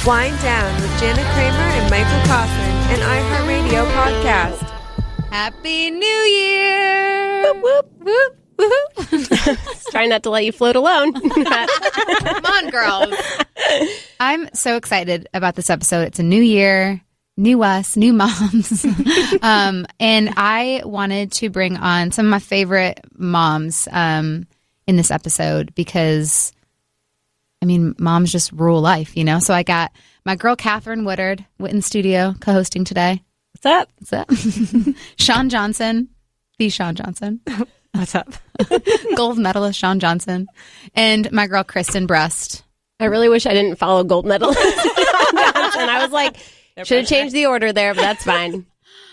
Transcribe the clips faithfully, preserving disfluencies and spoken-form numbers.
Wind Down with Jana Kramer and Michael Cawthon, an iHeartRadio podcast. Happy New Year! Whoop, whoop, whoop. Trying not to let you float alone. Come on, girls. I'm so excited about this episode. It's a new year, new us, new moms. um, and I wanted to bring on some of my favorite moms um, in this episode because, I mean, moms just rule life, you know? So I got my girl, Catherine Woodard, in studio, co-hosting today. What's up? What's up? Shawn Johnson, the Shawn Johnson. What's up? Gold medalist Shawn Johnson. And my girl, Kristen Brust. I really wish I didn't follow gold medalist Shawn Johnson. I was like, no should have changed the order there, but that's fine.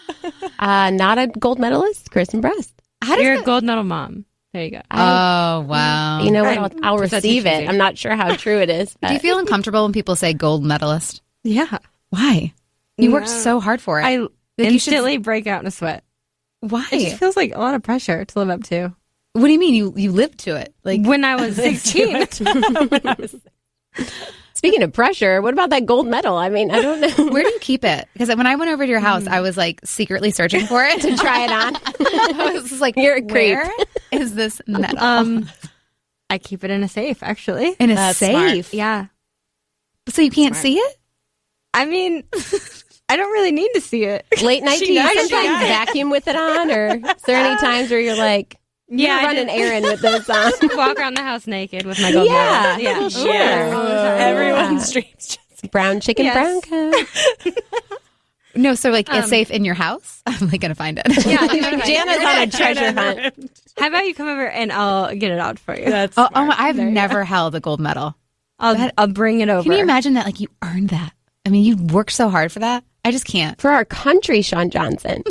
Uh, not a gold medalist, Kristen Brust. How does You're that... a gold medal mom. There you go. I, oh, wow. You know what? I'll, I'll receive it. I'm not sure how true it is. But. Do you feel uncomfortable when people say gold medalist? Yeah. Why? You no. worked so hard for it. I like instantly should... break out in a sweat. Why? It just feels like a lot of pressure to live up to. What do you mean? You you lived to it? Like when I was sixteen. when I was... Speaking of pressure, what about that gold medal? I mean, I don't know. Where do you keep it? Because when I went over to your house, I was like secretly searching for it to try it on. I was just like, you're a creep. Where is this medal? Um, I keep it in a safe, actually. In a That's safe? Smart. Yeah. So you can't Smart. see it? I mean, I don't really need to see it. Late night, do you sometimes vacuum with it on? Or is there any times where you're like, yeah, run an errand with this on? Walk around the house naked with my gold yeah, medal. Yeah, sure. Yeah. Everyone's dreams. Brown chicken, yes. brown coat. No, so like um, it's safe in your house? I'm like going to find it. Yeah, Jana's on a treasure hunt. How about you come over and I'll get it out for you? That's oh, oh, I've there never held a gold medal. I'll, that, I'll bring it over. Can you imagine that? Like you earned that. I mean, you worked so hard for that. I just can't. For our country, Shawn Johnson.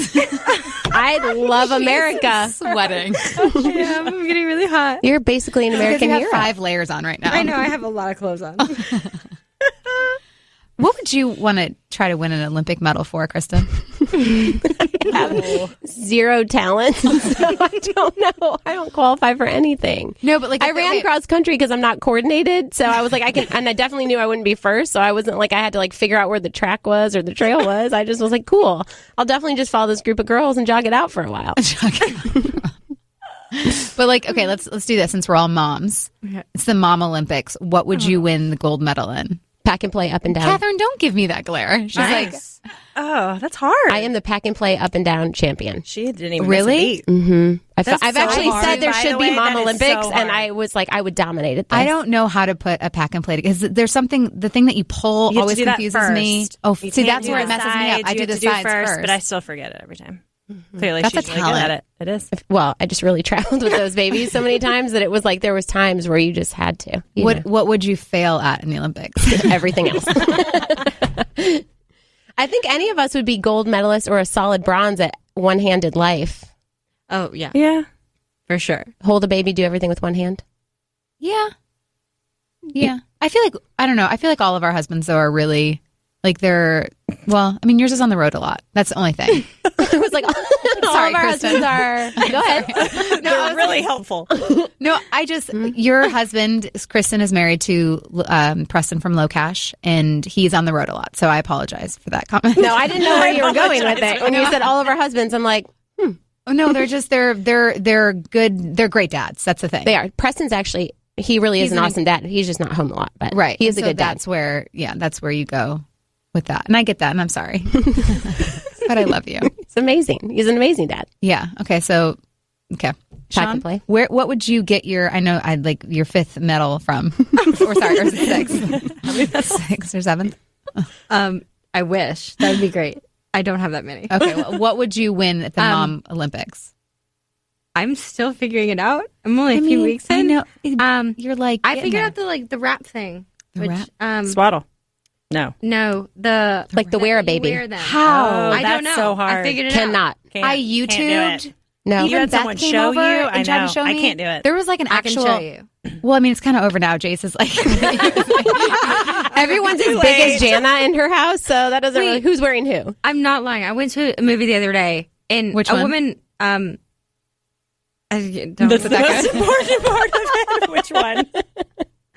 I love America. Sweating. Yeah, I'm getting really hot. You're basically an American you have hero. Five layers on right now. I know. I have a lot of clothes on. What would you want to try to win an Olympic medal for, Kristen? I have zero talent. So I don't know. I don't qualify for anything. No, but like I ran okay. cross country because I'm not coordinated. So I was like, I can, and I definitely knew I wouldn't be first. So I wasn't like I had to like figure out where the track was or the trail was. I just was like, cool. I'll definitely just follow this group of girls and jog it out for a while. But like, okay, let's let's do this since we're all moms. It's the Mom Olympics. What would you win the gold medal in? Pack and play up and down. Catherine, don't give me that glare. She's nice. like, oh, that's hard. I am the pack and play up and down champion. She didn't even really. Mm-hmm. I've, I've so actually hard. said there By should the be way, Mom Olympics, so and I was like, I would dominate it. I don't know how to put a pack and play because there's something. The thing that you pull you always confuses me. Oh, you see, that's where it messes side. me up. I you do the to sides do first, first, but I still forget it every time. Mm-hmm. Clearly, that's she's a really talent. good at it. It is. Well, I just really traveled with those babies so many times that it was like there was times where you just had to. What know. What would you fail at in the Olympics? Everything else. I think any of us would be gold medalists or a solid bronze at one-handed life. Oh, yeah. Yeah. For sure. Hold a baby, do everything with one hand. Yeah. Yeah. I feel like, I don't know. I feel like all of our husbands, though, are really, like, they're, well, I mean, yours is on the road a lot. That's the only thing. I was like, all Sorry, of our Kristen. husbands are, go ahead. No, they're really helpful. No, I just, your husband, Kristen, is married to um, Preston from Low Cash, and he's on the road a lot. So I apologize for that comment. No, I didn't know where you were going with it. When you said all of our husbands, I'm like, hmm. Oh, no, they're just, they're, they're, they're good. They're great dads. That's the thing. They are. Preston's actually, he really He's is an an, awesome dad. He's just not home a lot, but right. he is and a so good dad. That's where, yeah, that's where you go with that. And I get that, and I'm sorry. But I love you. It's amazing. He's an amazing dad. Yeah. Okay. So, okay. Pack Shawn, and play. Where, what would you get your, I know I'd like your fifth medal from, or sorry, or sixth, sixth or seventh? Um, I wish. That would be great. I don't have that many. Okay. Well, what would you win at the Um, Mom Olympics? I'm still figuring it out. I'm only I a few mean, weeks in. I know. Um, You're like, I getting figured there. out the like the wrap thing. The which, wrap? Um, Swaddle. No. No, the Like the wear a that you baby. wear them. How? Oh, I that's don't know. so hard. I figured it Cannot. out. Can't, I can't YouTubed. do it. No. You Even had Beth someone came show over you? and I tried to know. show I me. can't do it. There was like an I can actual. show you. Well, I mean, it's kind of over now. Jace is like, Everyone's as Too big late. as Jana in her house, so that doesn't Wait. really. Who's wearing who? I'm not lying. I went to a movie the other day, and Which a one? woman. Um, I don't That's put the that most good. important part of it. Which one?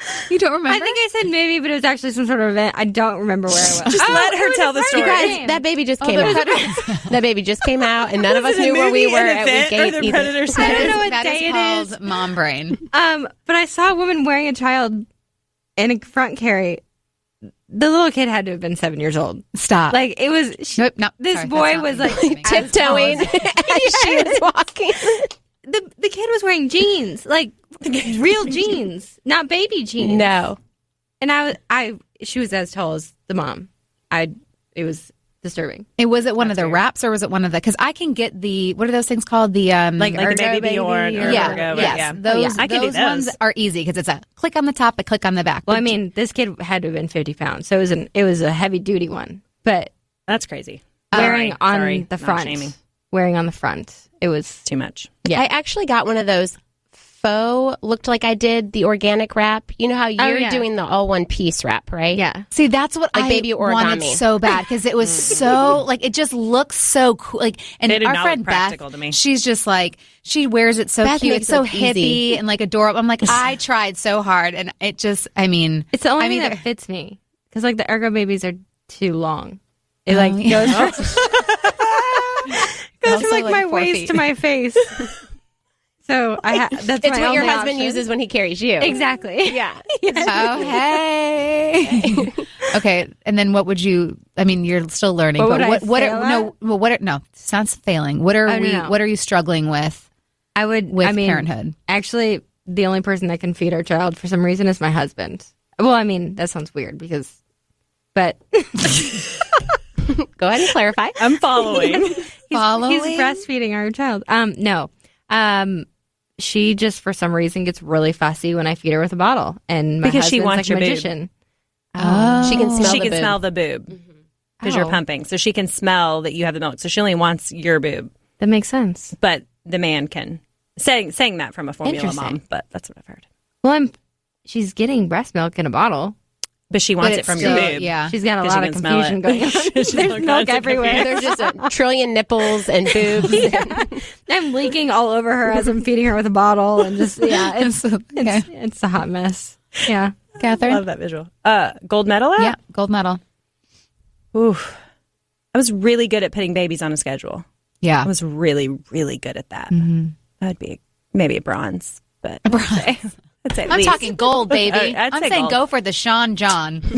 You don't remember? I think I said maybe, but it was actually some sort of event. I don't remember where I was. Just Oh, let it her was tell a the party story. You game. guys, that baby just came the out. Predators. That baby just came out, and none of us Was it a knew where we movie, were an at event, week or eight the either. Predators? I don't know what That day is it called is. mom brain. Um, but I saw a woman wearing a child in a front carry. The little kid had to have been seven years old. Stop. Like it was. She, nope, no. this sorry, boy that's was not like me. Tiptoeing as she was walking. the the kid was wearing jeans, like real jeans, not baby jeans. No. And I was I she was as tall as the mom. I it was disturbing. It was it one of the wraps or was it one of the? Because I can get the what are those things called? The um Like Like the Ergo baby Bjorn or yeah, Ergo, yes. yeah. Those, Oh, yeah. I can do those ones those. are easy because it's a click on the top, a click on the back. Well, But I mean, this kid had to have been fifty pounds, so it was an it was a heavy duty one. But That's crazy. wearing Sorry, on sorry, the not front, shaming. wearing on the front, it was Too much. Yeah. I actually got one of those faux, looked like I did the organic wrap. You know how you're yeah. doing the all one piece wrap, right? yeah. see, that's what Like I baby wanted origami. so bad because it was so like it just looks so cool. Like, and They did our not friend look Beth, practical to me. she's just like she wears it so Beth cute. makes It's so it look easy. hippie and like adorable. I'm like, I tried so hard, and it just, I mean, It's the only I mean, thing they're- that fits me because like the Ergo babies are too long. It like Oh, yeah. goes from, goes Also, from like, like, my four waist feet. to my face. So I ha- that's It's my what your only husband option. uses when he carries you. Exactly. Yeah. oh hey, okay. And then what would you? I mean, you're still learning. What but would I what? What? fail Are, no. at? Well, what? Are, no. Sounds failing. What are Oh, no, we? no. What are you struggling with I would. with I mean, parenthood? actually, the only person that can feed our child for some reason is my husband. Well, I mean, that sounds weird because, but Go ahead and clarify. I'm following. he's, Following? he's breastfeeding our child. Um, no, um, she just for some reason gets really fussy when I feed her with a bottle, and my Because she husband's wants like a your boob. magician. Oh, She can smell she the can boob. smell the boob because you're Oh. pumping. So she can smell that you have the milk. So she only wants your boob. That makes sense. But the man can. Saying, saying that from a formula Interesting. mom, but that's what I've heard. Well, I'm. She's getting breast milk in a bottle. But she But wants it it's from still- your boob. yeah. She's got a 'Cause lot you of can smell confusion it. going on. She's There's all milk kinds of everywhere. There's just a trillion nipples and boobs. I'm leaking all over her as I'm feeding her with a bottle, and just yeah, it's okay. it's, it's a hot mess. Yeah. Catherine. Love that visual. Uh, gold medal? At? Yeah, gold medal. Oof. I was really good at putting babies on a schedule. Yeah, I was really, really good at that. Mm-hmm. That'd be maybe a bronze, but I'd say, I'd say at I'm least. talking gold, baby. I'd I'm say saying gold. go for the Sean John. Put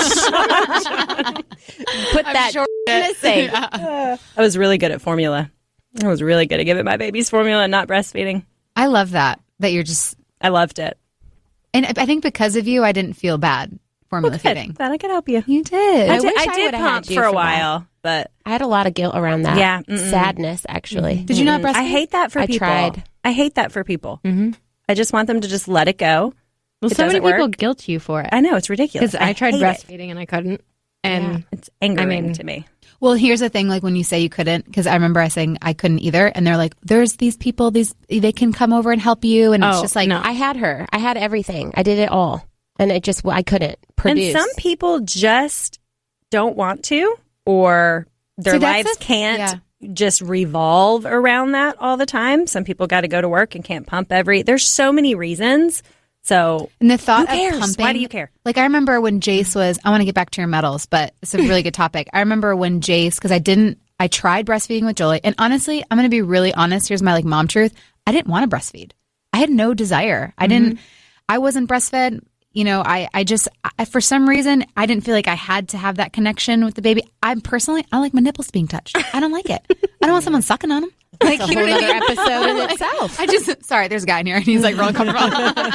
that sure in a safe. I was really good at formula. I was really good at giving my babies formula and not breastfeeding. I love that. That you're just, I loved it. and I think because of you, I didn't feel bad formula feeding. Glad I could help you. You did. I, I did, wish I I did would've had pump you for a for that. while, but I had a lot of guilt around that. Yeah, mm-mm. Sadness, actually. Did you not breastfeed? I hate that for I people. tried. I hate that for people. Mm-hmm. I just want them to just let it go. Well, It so many doesn't people work. guilt you for it I know it's ridiculous. because I, tried hate it. breastfeeding and I couldn't, and It's angering I mean- to me. Well, here's the thing, like when you say you couldn't, because I remember I saying I couldn't either, and they're like, there's these people, these they can come over and help you, and it's Oh, just like, no. I had her. I had everything. I did it all. And it just, I couldn't produce. And some people just don't want to, or their See, that's lives the- can't just revolve around that all the time. Some people got to go to work and can't pump every. There's so many reasons. So and the thought who cares? of pumping. Why do you care? Like I remember when Jace was. I want to get back to your medals, but it's a really good topic. I remember when Jace, because I didn't. I tried breastfeeding with Jolie, and honestly, I'm going to be really honest. Here's my like mom truth. I didn't want to breastfeed. I had no desire. I didn't. I wasn't breastfed. You know, I, I just, I, for some reason, I didn't feel like I had to have that connection with the baby. I'm personally, I don't like my nipples being touched. I don't like it. I don't want someone sucking on them. Like, It's a whole other episode in itself. I just, sorry, there's a guy in here and he's like real uncomfortable.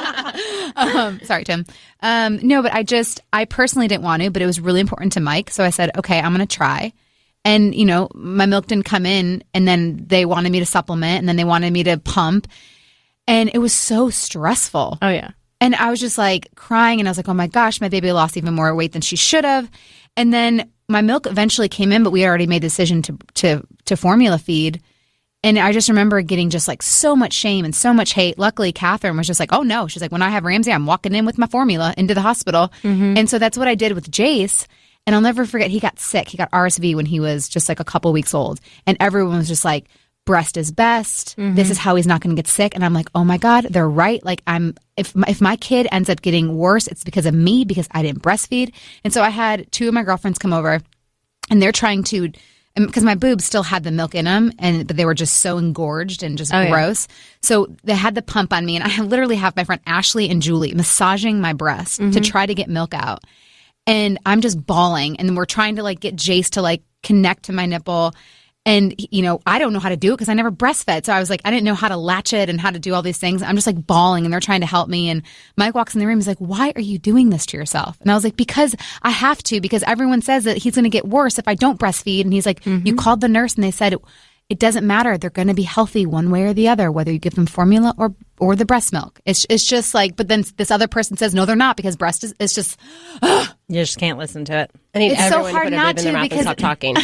um, sorry, Tim. Um, no, but I just, I personally didn't want to, but it was really important to Mike. So I said, okay, I'm going to try. And, you know, my milk didn't come in, and then they wanted me to supplement, and then they wanted me to pump. And it was so stressful. oh yeah, And I was just like crying, and I was like, oh my gosh, my baby lost even more weight than she should have. And then my milk eventually came in, but we had already made the decision to to to formula feed. And I just remember getting just like so much shame and so much hate. Luckily, Catherine was just like, oh no. She's like, when I have Ramsey, I'm walking in with my formula into the hospital. And so that's what I did with Jace. And I'll never forget, he got sick. He got R S V when he was just like a couple weeks old. And everyone was just like, breast is best. Mm-hmm. This is how he's not going to get sick. And I'm like, oh my God, they're right. Like I'm, if my, if my kid ends up getting worse, it's because of me, because I didn't breastfeed. And so I had two of my girlfriends come over and they're trying to, because my boobs still had the milk in them, and but they were just so engorged and just oh, gross. Yeah. So they had the pump on me, and I literally have my friend Ashley and Julie massaging my breast mm-hmm. to try to get milk out. And I'm just bawling, and we're trying to like get Jace to like connect to my nipple. And, you know, I don't know how to do it because I never breastfed. So I was like, I didn't know how to latch it and how to do all these things. I'm just like bawling, and they're trying to help me. And Mike walks in the room. He's like, why are you doing this to yourself? And I was like, because I have to, because everyone says that he's going to get worse if I don't breastfeed. And he's like, mm-hmm. you called the nurse and they said, it doesn't matter. They're going to be healthy one way or the other, whether you give them formula or or the breast milk. It's it's just like, but then this other person says, no, they're not, because breast is, it's just. Ugh. You just can't listen to it. I need it's everyone so hard to put a not bib in their to mouth because and stop talking.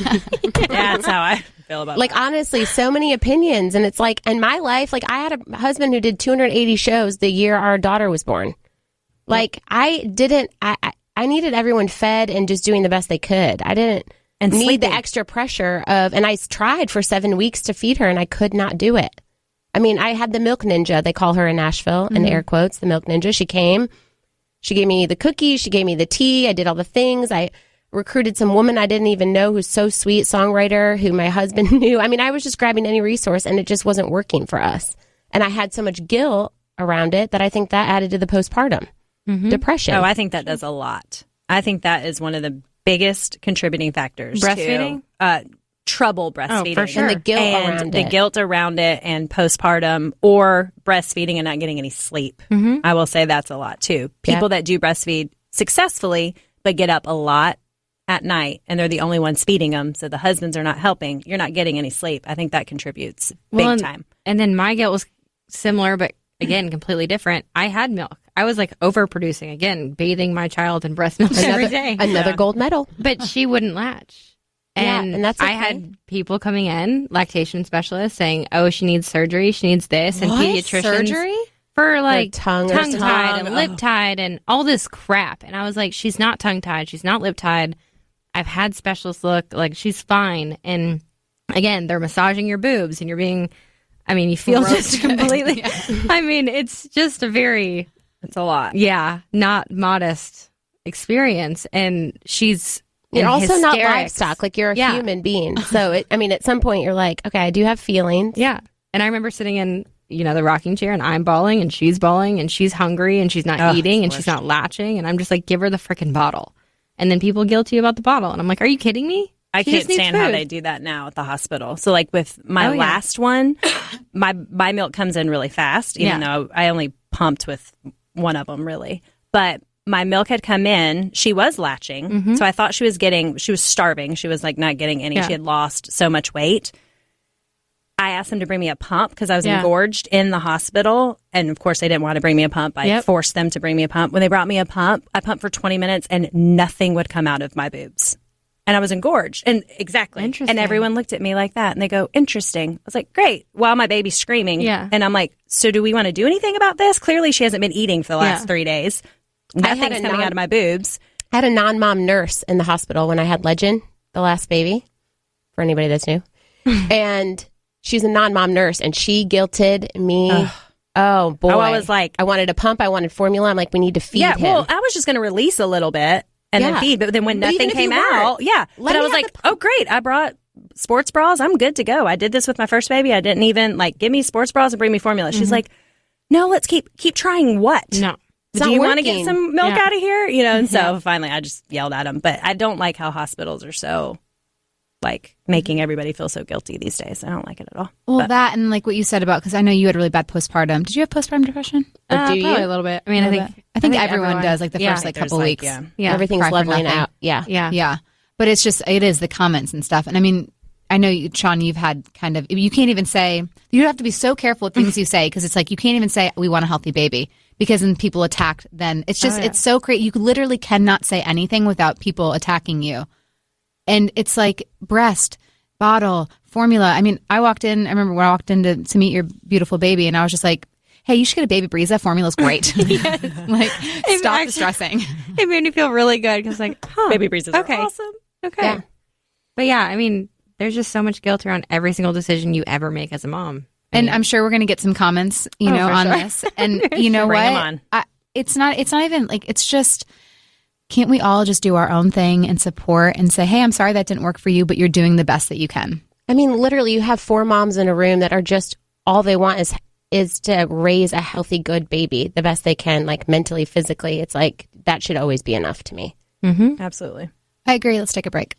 Yeah, that's how I feel about like, that. honestly, so many opinions. And it's like, in my life, like, I had a husband who did two hundred eighty shows the year our daughter was born. Like, I didn't, I, I, I needed everyone fed and just doing the best they could. I didn't and need sleeping. the extra pressure of, and I tried for seven weeks to feed her and I could not do it. I mean, I had the milk ninja, they call her in Nashville, mm-hmm. in air quotes, the milk ninja. She came, she gave me the cookies, she gave me the tea, I did all the things. I recruited some woman I didn't even know who's so sweet, songwriter, who my husband knew. I mean, I was just grabbing any resource and it just wasn't working for us. And I had so much guilt around it that I think that added to the postpartum mm-hmm. depression. Oh, I think that does a lot. I think that is one of the biggest contributing factors breastfeeding? to uh, trouble breastfeeding. Oh, for sure. And the guilt and around the it. guilt around it and postpartum or breastfeeding and not getting any sleep. Mm-hmm. I will say that's a lot too. People Yeah. that do breastfeed successfully but get up a lot at night and they're the only ones feeding them, so the husbands are not helping, you're not getting any sleep. I think that contributes big well, and, time. And then my guilt was similar, but again, completely different. I had milk. I was like overproducing, again, bathing my child in breast milk Another, every day. another Yeah. gold medal. But she wouldn't latch. Yeah, And, and that's I okay. had people coming in, lactation specialists, saying, oh, she needs surgery, she needs this, and What? pediatricians Surgery? for like tongue or tongue tied something. and lip tied and all this crap. And I was like, she's not tongue tied, she's not lip tied. I've had specialists look, like, she's fine. And again, they're massaging your boobs and you're being, I mean, you feel just completely, I mean, it's just a very, It's a lot. yeah, not modest experience. And she's, You're in also not hysterics. livestock. Like, you're a Yeah. human being. So, it, I mean, at some point, you're like, okay, I do have feelings. Yeah. And I remember sitting in, you know, the rocking chair and I'm bawling and she's bawling and she's hungry and she's not Oh, eating and it's she's not latching. And I'm just like, give her the freaking bottle. And then people guilt you about the bottle. And I'm like, are you kidding me? I She can't just needs stand how food. they do that now at the hospital. So, like with my Oh, yeah. last one, my my milk comes in really fast, even Yeah. though I only pumped with one of them, really. But my milk had come in. She was latching, Mm-hmm. so I thought she was getting. She was starving. She was like not getting any. Yeah. She had lost so much weight. I asked them to bring me a pump because I was Yeah. engorged in the hospital. And of course, they didn't want to bring me a pump. I Yep. forced them to bring me a pump. When they brought me a pump, I pumped for twenty minutes and nothing would come out of my boobs. And I was engorged. And exactly. Interesting. And everyone looked at me like that and they go, interesting. I was like, great. While my baby's screaming. Yeah. And I'm like, so do we want to do anything about this? Clearly, she hasn't been eating for the last Yeah. three days. I had Nothing's a coming non- out of my boobs. I had a non-mom nurse in the hospital when I had Legend, the last baby, for anybody that's new. And she's a non-mom nurse, and she guilted me. Ugh. Oh, boy. Oh, I was like- I wanted a pump. I wanted formula. I'm like, we need to feed yeah. him. Well, I was just going to release a little bit and Yeah. then feed. But then when But even nothing if you came weren't, out, yeah. let But I me was have like, the oh, great. I brought sports bras. I'm good to go. I did this with my first baby. I didn't even like give me sports bras and bring me formula. She's like, no, let's keep keep trying what? No. It's Do not you want to get working. some milk Yeah. out of here? You know, and so finally I just yelled at him. But I don't like how hospitals are so like making everybody feel so guilty these days. I don't like it at all. Well, But- that and like what you said about, because I know you had really bad postpartum. Did you have postpartum depression? Or Uh, do you? probably a little bit. I mean, I A little think, bit. I think everyone does, like the yeah. first like There's, couple like, weeks. yeah. Yeah. Everything's Cry for leveling nothing. out. Yeah. Yeah. Yeah. But it's just, it is the comments and stuff. And I mean, I know, you, Sean, you've had kind of, you can't even say, you have to be so careful with things you say, because it's like, you can't even say, we want a healthy baby, because then people attack, then it's just, Oh, yeah. it's so great. You literally cannot say anything without people attacking you. And it's like breast, bottle, formula. I mean, I walked in, I remember when I walked in to, to meet your beautiful baby, and I was just like, hey, you should get a Baby Breeza. Formula's great. Like, stop actually- stressing. It made me feel really good because, like, huh, Baby breezes okay. are awesome. okay. Yeah. But yeah, I mean, there's just so much guilt around every single decision you ever make as a mom. I And mean, I'm sure we're going to get some comments, you Oh, know, for on sure. this. And you know Bring what? 'em on. I, it's not. It's not even like. It's just. Can't we all just do our own thing and support and say, "Hey, I'm sorry that didn't work for you, but you're doing the best that you can." I mean, literally, you have four moms in a room that are just all they want is is to raise a healthy, good baby the best they can, like mentally, physically. It's like that should always be enough to me. Absolutely. I agree. Let's take a break.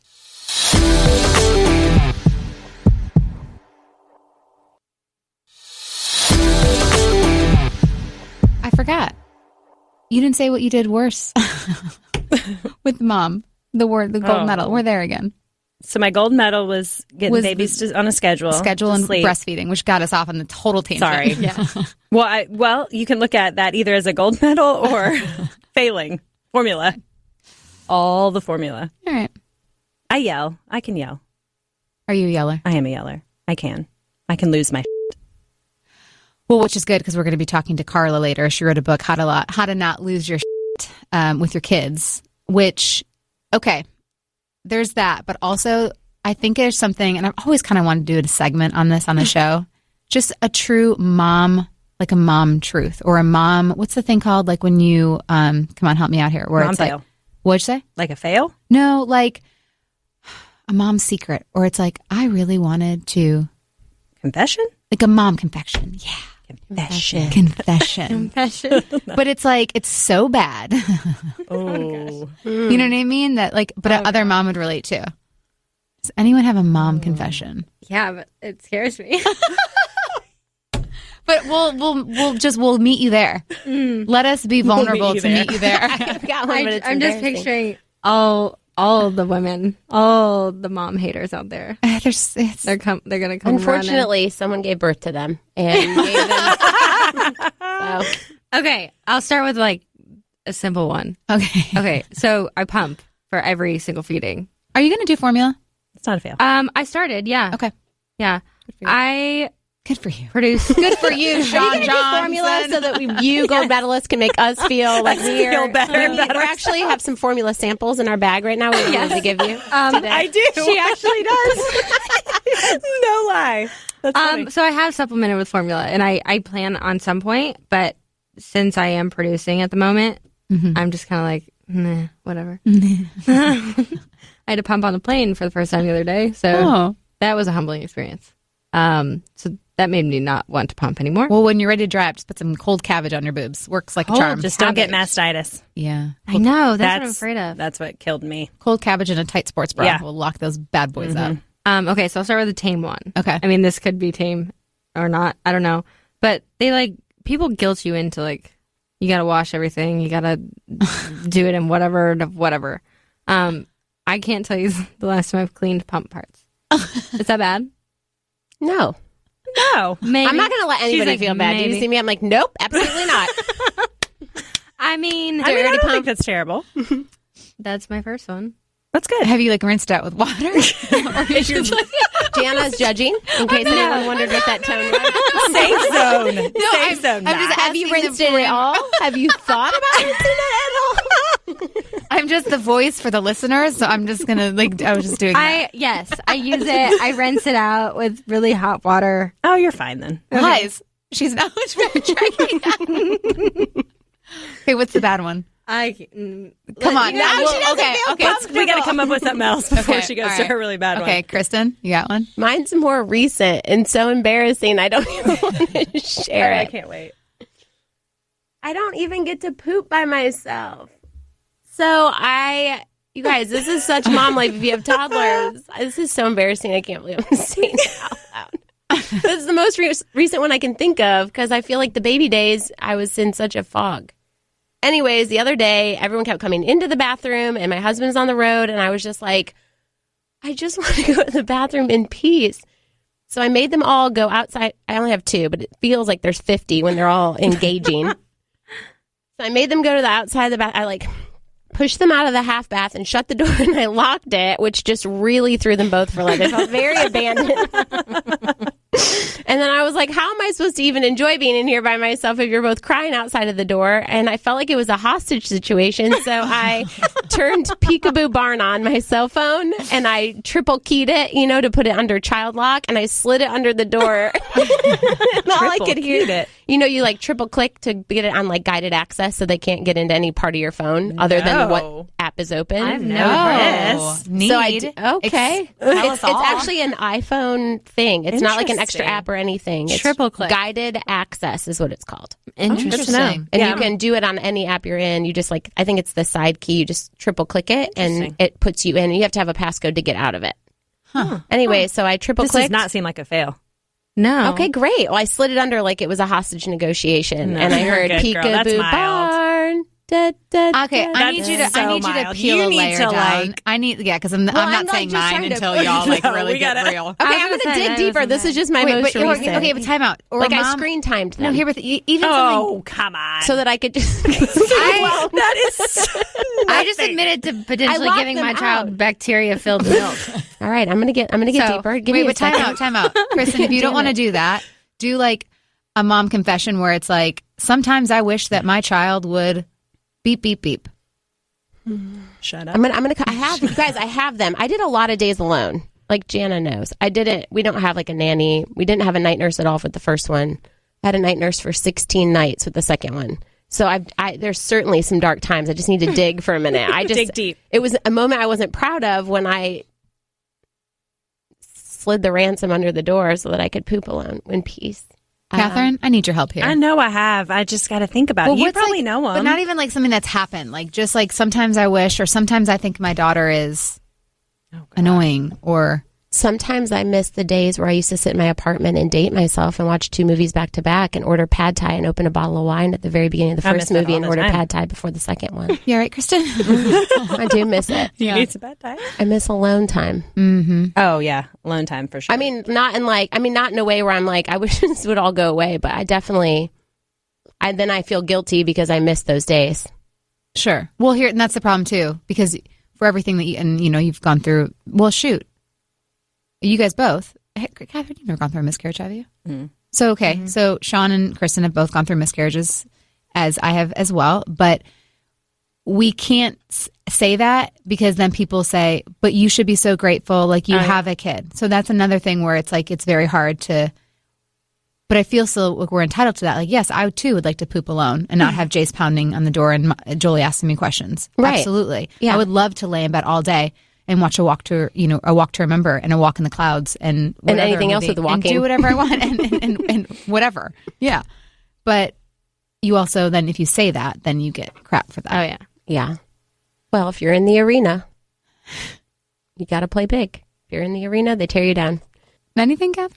I forgot. You didn't say what you did worse with mom. The word, the gold Oh. medal. We're there again. So my gold medal was getting Was babies to, on a schedule. Schedule to and sleep. breastfeeding, which got us off on the total tangent. Sorry. Yeah. Well, I, well, you can look at that either as a gold medal or failing formula. All the formula. All right. I yell. I can yell. Are you a yeller? I am a yeller. I can. I can lose my. Well, which is good because we're going to be talking to Carla later. She wrote a book, How to Lot, How to Not Lose Your Shit, um, with Your Kids. Which, okay, there's that, but also I think there's something, and I've always kind of wanted to do a segment on this on the show. Just a true mom, like a mom truth, or a mom. What's the thing called? Like when you, um, come on, help me out here. Where Mom it's fail. like, what'd you say? Like a fail? No, like a mom's secret, or it's like I really wanted to, Confession? like a mom confection. Yeah. Confession. Confession. Confession. But it's like, it's so bad. Oh. You know what I mean? That like, but a other mom would relate to. Does anyone have a mom confession? Yeah, but it scares me. But we'll, we'll, we'll just, we'll meet you there. Let us be vulnerable you to there. meet you there. I've got one, but I, it's I'm just embarrassing. picturing all all the women, all the mom haters out there. There's, it's, They're come. They're gonna come. Unfortunately, someone gave birth to them and gave them. so, running. Okay, I'll start with like a simple one. okay. Okay, so I pump for every single feeding. Are you going to do formula? It's not a fail. Um, I started. Yeah. Okay. Yeah. I Good for you. produce. Good for you, Sean formula so that we, you gold medalists can make us feel like we are. Feel better we, about we actually have some formula samples in our bag right now. We're going to give you. Um, today. I do. She actually does. No lie. That's funny. Um, so I have supplemented with formula, and I, I plan on some point, but since I am producing at the moment, I'm just kind of like, nah, whatever. I had to pump on the plane for the first time the other day, so Oh. that was a humbling experience. Um, so that made me not want to pump anymore. Well, when you're ready to dry up, just put some cold cabbage on your boobs. Works like a charm. Just don't get cabbage. mastitis. Yeah. I know, that's, what I'm afraid of. That's what killed me. Cold cabbage and a tight sports bra Yeah. will lock those bad boys up. Um, okay, so I'll start with the tame one. Okay. I mean, this could be tame or not. I don't know. But they like, people guilt you into like, you got to wash everything. You got to do it in whatever, whatever. Um, I can't tell you the last time I've cleaned pump parts. Is that bad? No. No. Maybe. I'm not going to let She's anybody like, feel bad. Do maybe. you see me? I'm like, nope, absolutely not. I mean, I mean, I Dirty don't pump. think that's terrible. that's my first one. That's good. Have you like rinsed out with water? Or you just, like, Jana's judging, in case anyone wondered what that tone was. Safe zone. No, Safe I'm- zone. I'm just Nah. Have you asking rinsed the it brain. at all? Have you thought about rinsing it at all? I'm just the voice for the listeners, so I'm just gonna like. I was just doing that. I, yes, I use it. I rinse it out with really hot water. Oh, you're fine then. Lies. She's not much better tracking. Okay, what's the bad one? I, mm, Come on. Now she Well, doesn't okay, feel okay. Let's, we got to come up with something else before Okay, she goes all to right. her really bad Okay, one. Kristen, you got one? Mine's more recent and so embarrassing. I don't even want to share I it. can't wait. I don't even get to poop by myself. So I, you guys, this is such mom life. If you have toddlers, this is so embarrassing. I can't believe I'm saying it out loud. This is the most re- recent one I can think of because I feel like the baby days I was in such a fog. Anyways, the other day, everyone kept coming into the bathroom and my husband's on the road and I was just like, I just want to go to the bathroom in peace. So I made them all go outside. I only have two, but it feels like there's fifty when they're all engaging. So I made them go to the outside of the bath. I like pushed them out of the half bath and shut the door and I locked it, which just really threw them both for like, I felt very abandoned. And then I was like, how am I supposed to even enjoy being in here by myself if you're both crying outside of the door? And I felt like it was a hostage situation. So I turned turned Peekaboo Barn on my cell phone and I triple keyed it, you know, to put it under child lock, and I slid it under the door. And all I could hear it. You know, you like triple click to get it on like guided access so they can't get into any part of your phone other than what app is open. I've never Oh, heard this. need. So I d- okay. Ex- tell it's, us it's all. actually an iPhone thing. It's not like an extra Interesting. app or anything. It's Triple click. guided access is what it's called. Interesting. Interesting. And Yeah. you can do it on any app you're in. You just like, I think it's the side key. You just triple click it and Interesting. it puts you in. You have to have a passcode to get out of it. Huh. Anyway, so I triple This does clicked. not seem like a fail. No. Okay, great. Well, I slid it under like it was a hostage negotiation, No, and I you're heard good, girl. That's Peekaboo mild. Barn. Da, da, Okay, da. I need you to. so I need you to mild. peel You a need layer to, down. like- I need, yeah, because I'm, Well, I'm I'm, not like, saying just mine trying to- until y'all like No, really we get gotta- real. Okay, I was I'm gonna going to say, dig I deeper. was This gonna is just my Wait, most but you're- recent. okay, but time out. Or like I mom, screen timed them. No, here with e- even something. Oh, come on. so that I could just. I, that is. I just admitted to potentially locked giving them my child out. bacteria-filled milk. All right, I'm gonna get. I'm gonna get so, deeper. Give wait, me a but time second. out, time out. Kristen, if you don't Damn want to it. do that, do like a mom confession where it's like, sometimes I wish that my child would beep, beep, beep. Shut up. I'm gonna. I'm gonna. I have you guys. I have them. I did a lot of days alone. Like Jana knows. I didn't. We don't have like a nanny. We didn't have a night nurse at all for the first one. I had a night nurse for sixteen nights with the second one. So I've, I there's certainly some dark times. I just need to dig for a minute. I just Dig deep. It was a moment I wasn't proud of when I slid the ransom under the door so that I could poop alone in peace. Catherine, I need your help here. I know I have. I just got to think about Well, it. You what's, probably like- know them. But not even like something that's happened. Like just like sometimes I wish, or sometimes I think my daughter is annoying, or Sometimes I miss the days where I used to sit in my apartment and date myself and watch two movies back to back and order pad thai and open a bottle of wine at the very beginning of the I miss first that movie all and the order time. pad thai before the second one. you all right, Kristen? I do miss it. yeah. It's a bad time. I miss alone time. Mm-hmm. Oh, yeah. Alone time for sure. I mean, not in like, I mean, not in a way where I'm like, I wish this would all go away, but I definitely, I then I feel guilty because I miss those days. Sure. Well, here, and that's the problem too, because for everything that you, and you know, you've gone through, well, shoot, you guys both, hey, Catherine, you've never gone through a miscarriage, have you? Mm-hmm. So, okay. So Sean and Kristen have both gone through miscarriages, as I have as well, but we can't s- say that because then people say, but you should be so grateful, like you Oh, yeah. have a kid. So that's another thing where it's like, it's very hard to, but I feel so like we're entitled to that. Like, yes, I too would like to poop alone and not have Jace pounding on the door and my, Jolie asking me questions. Right. Absolutely. Yeah. I would love to lay in bed all day and watch a walk to, you know, a walk to remember and a walk in the clouds and whatever anything else movie, with the and walking. do whatever I want and, and, and, and whatever. Yeah. But you also then, if you say that, then you get crap for that. Oh, yeah. Yeah. Well, if you're in the arena, you got to play big. If you're in the arena, they tear you down. Anything, Catherine?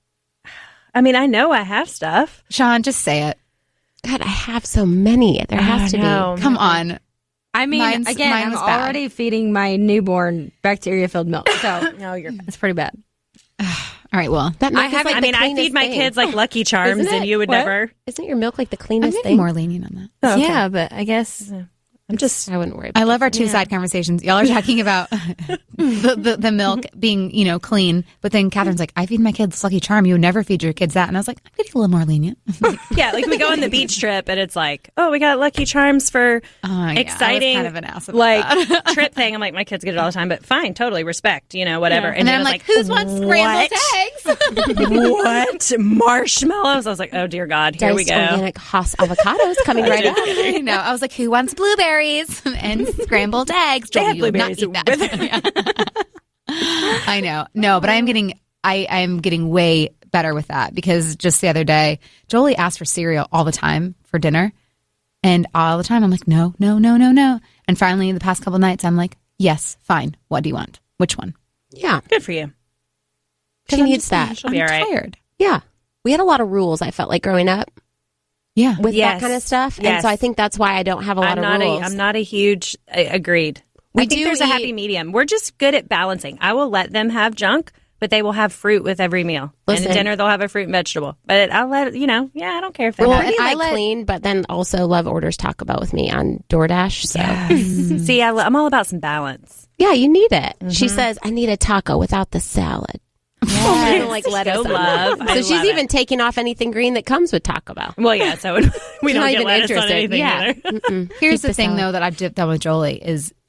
I mean, I know I have stuff. Sean, just say it. God, I have so many. There has to I know. Come on. I mean, Mine's- again, mine I'm was bad. already feeding my newborn bacteria-filled milk, so No, you're. it's pretty bad. All right. Well, That milk I is have. like I the mean, I cleanest feed my thing. kids like Lucky Charms, Isn't and it? you would What? never. Isn't your milk like the I'm cleanest getting thing? more lenient on that. Oh, okay. Yeah, but I guess I'm just. I wouldn't worry about I love our two Yeah. side conversations. Y'all are talking about the, the, the milk being, you know, clean. But then Catherine's like, I feed my kids Lucky Charm. You would never feed your kids that. And I was like, I'm getting a little more lenient. Yeah, like we go on the beach trip, and it's like, oh, we got Lucky Charms for Oh, yeah, I was exciting, kind of an ass about like that. trip thing. I'm like, my kids get it all the time, but fine, totally respect, you know, whatever. And then I'm Jana's like, who's wants scrambled what? eggs? What marshmallows? I was like, oh dear God, here we Diced go. organic Haas avocados coming right up. I know. I was like, who wants blueberries and scrambled eggs? They have Joel, you would not blueberries eat that. I know. No, but I am getting, I I am getting way better with that because just the other day, Jolie asked for cereal all the time for dinner. And all the time I'm like, no, no, no, no, no. And finally, the past couple nights, I'm like, yes, fine. What do you want? Which one? Yeah. Good for you. She needs that. She'll be I'm all right. tired. Yeah. We had a lot of rules, I felt like, growing up Yeah. with Yes. that kind of stuff. And Yes. so I think that's why I don't have a lot I'm not of rules. a. I'm not a huge. I, agreed. We I think do there's a happy eat- medium. We're just good at balancing. I will let them have junk, but they will have fruit with every meal. Listen. And at dinner, they'll have a fruit and vegetable. But I'll let you know. Yeah, I don't care if they Well, have. pretty I like let- clean, but then also love orders Taco Bell with me on DoorDash. So yeah, See, I, I'm all about some balance. you need it. She says, I need a taco without the salad. Yes. like lettuce. Go on it. love. So I she's love even it. taking off anything green that comes with Taco Bell. Well, yeah. So we She's don't not get even lettuce on interested. anything Yeah. either. Mm-mm. Here's Keep the thing, salad. though, that I've done with Jolie is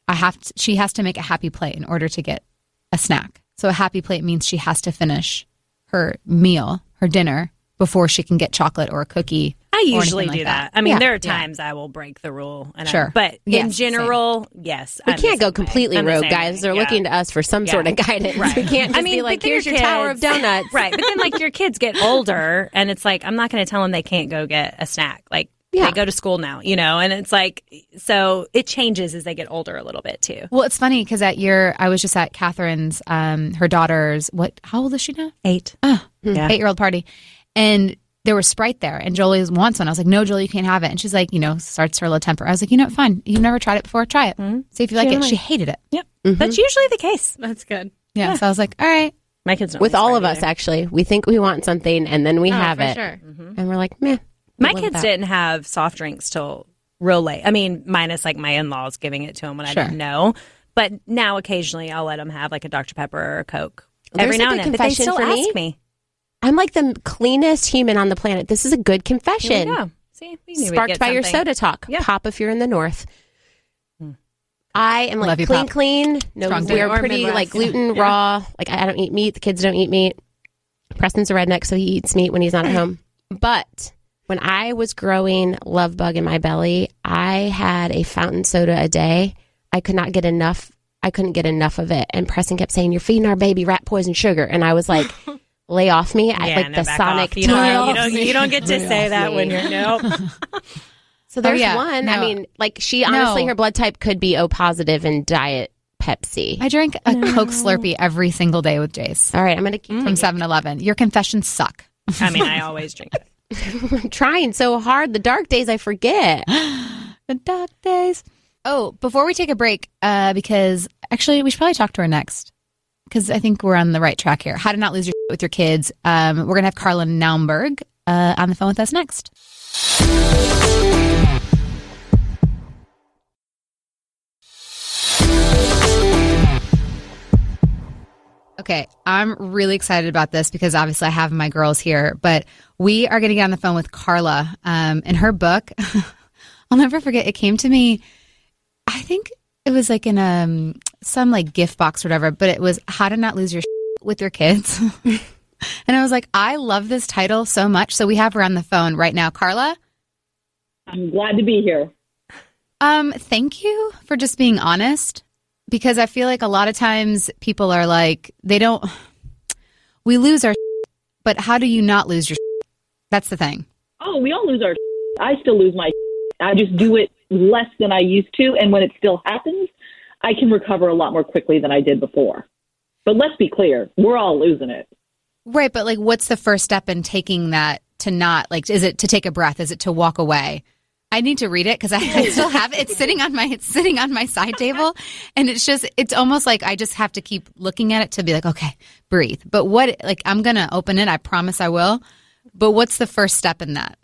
I have to, she has to make a happy plate in order to get a snack. So a happy plate means she has to finish her meal, her dinner, before she can get chocolate or a cookie. I usually like do that. that. I mean, Yeah. there are times I will break the rule. And Sure. I, but Yes, in general, yes. We I'm can't the go same completely way. I'm the rogue, same guys. way. They're Yeah. looking to us for some Yeah. sort of guidance. Right. We can't just I mean, be like, but then here's your your tower of kids- donuts. Right. But then, like, your kids get older, and it's like, I'm not going to tell them they can't go get a snack. Like, Yeah. they go to school now, you know? And it's like, so it changes as they get older a little bit, too. Well, it's funny because at your, I was just at Catherine's, um, her daughter's, what, how old is she now? Eight. Oh, Yeah. eight year old party. And there was Sprite there, and Jolie wants one. I was like, no, Jolie, you can't have it. And she's like, you know, starts her low temper. I was like, you know what, fine. You've never tried it before. Try it. Mm-hmm. See if you like Yeah, it. like- She hated it. Yep. That's usually the case. That's good. Yeah. So I was like, all right. My kids don't With like all Sprite of us, either. actually. We think we want something, and then we Oh, have for it. sure. And we're like, meh. My we'll live with kids that. didn't have soft drinks till real late. I mean, minus like my in-laws giving it to them when Sure. I didn't know. But now occasionally I'll let them have like a Doctor Pepper or a Coke every There's a now good and then. But they confession still for ask me. me. I'm like the cleanest human on the planet. This is a good Here we confession. go. See, we knew we'd Sparked get by your something. soda talk. Yeah. Pop if you're in the north. I am Love like you, clean, Pop. clean. No, Strong we're or pretty Midwest. like gluten raw. Like I don't eat meat. The kids don't eat meat. Preston's a redneck, so he eats meat when he's not at home. But when I was growing love bug in my belly, I had a fountain soda a day. I could not get enough. I couldn't get enough of it. And Preston kept saying, "You're feeding our baby rat poison sugar." And I was like, "Lay off me!" I Yeah, like no, the back Sonic. off. You don't, Lay you, off don't, me. you don't get to Lay say off that me. when you're nope. So there's yeah. one. I No. mean, like she honestly, No. her blood type could be O positive in Diet Pepsi. I drink a Coke Slurpee every single day with Jace All right, I'm gonna keep from seven eleven. Your confessions suck. I mean, I always drink it. I'm trying so hard. The dark days I forget. The dark days. Oh, before we take a break, uh, because actually we should probably talk to her next, because I think we're on the right track here. How to not lose your shit with your kids. Um, we're going to have Carla Naumberg uh, on the phone with us next. Okay, I'm really excited about this because obviously I have my girls here, but we are going to get on the phone with Carla. Um, in her book, I'll never forget, it came to me, I think it was like in um, some like gift box or whatever, but it was How to Not Lose Your with Your Kids. And I was like, I love this title so much. So we have her on the phone right now. Carla? I'm glad to be here. Um, thank you for just being honest, because I feel like a lot of times people are like, they don't, we lose our, but how do you not lose your? That's the thing. Oh, we all lose our. I still lose my. I just do it less than I used to, and when it still happens, I can recover a lot more quickly than I did before. But let's be clear, we're all losing it. Right. But like, what's the first step in taking that to not like, is it to take a breath? Is it to walk away? I need to read it because I, I still have it. It's sitting on my, it's sitting on my side table. And it's just, it's almost like I just have to keep looking at it to be like, okay, breathe. But what, like, I'm going to open it. I promise I will. But what's the first step in that?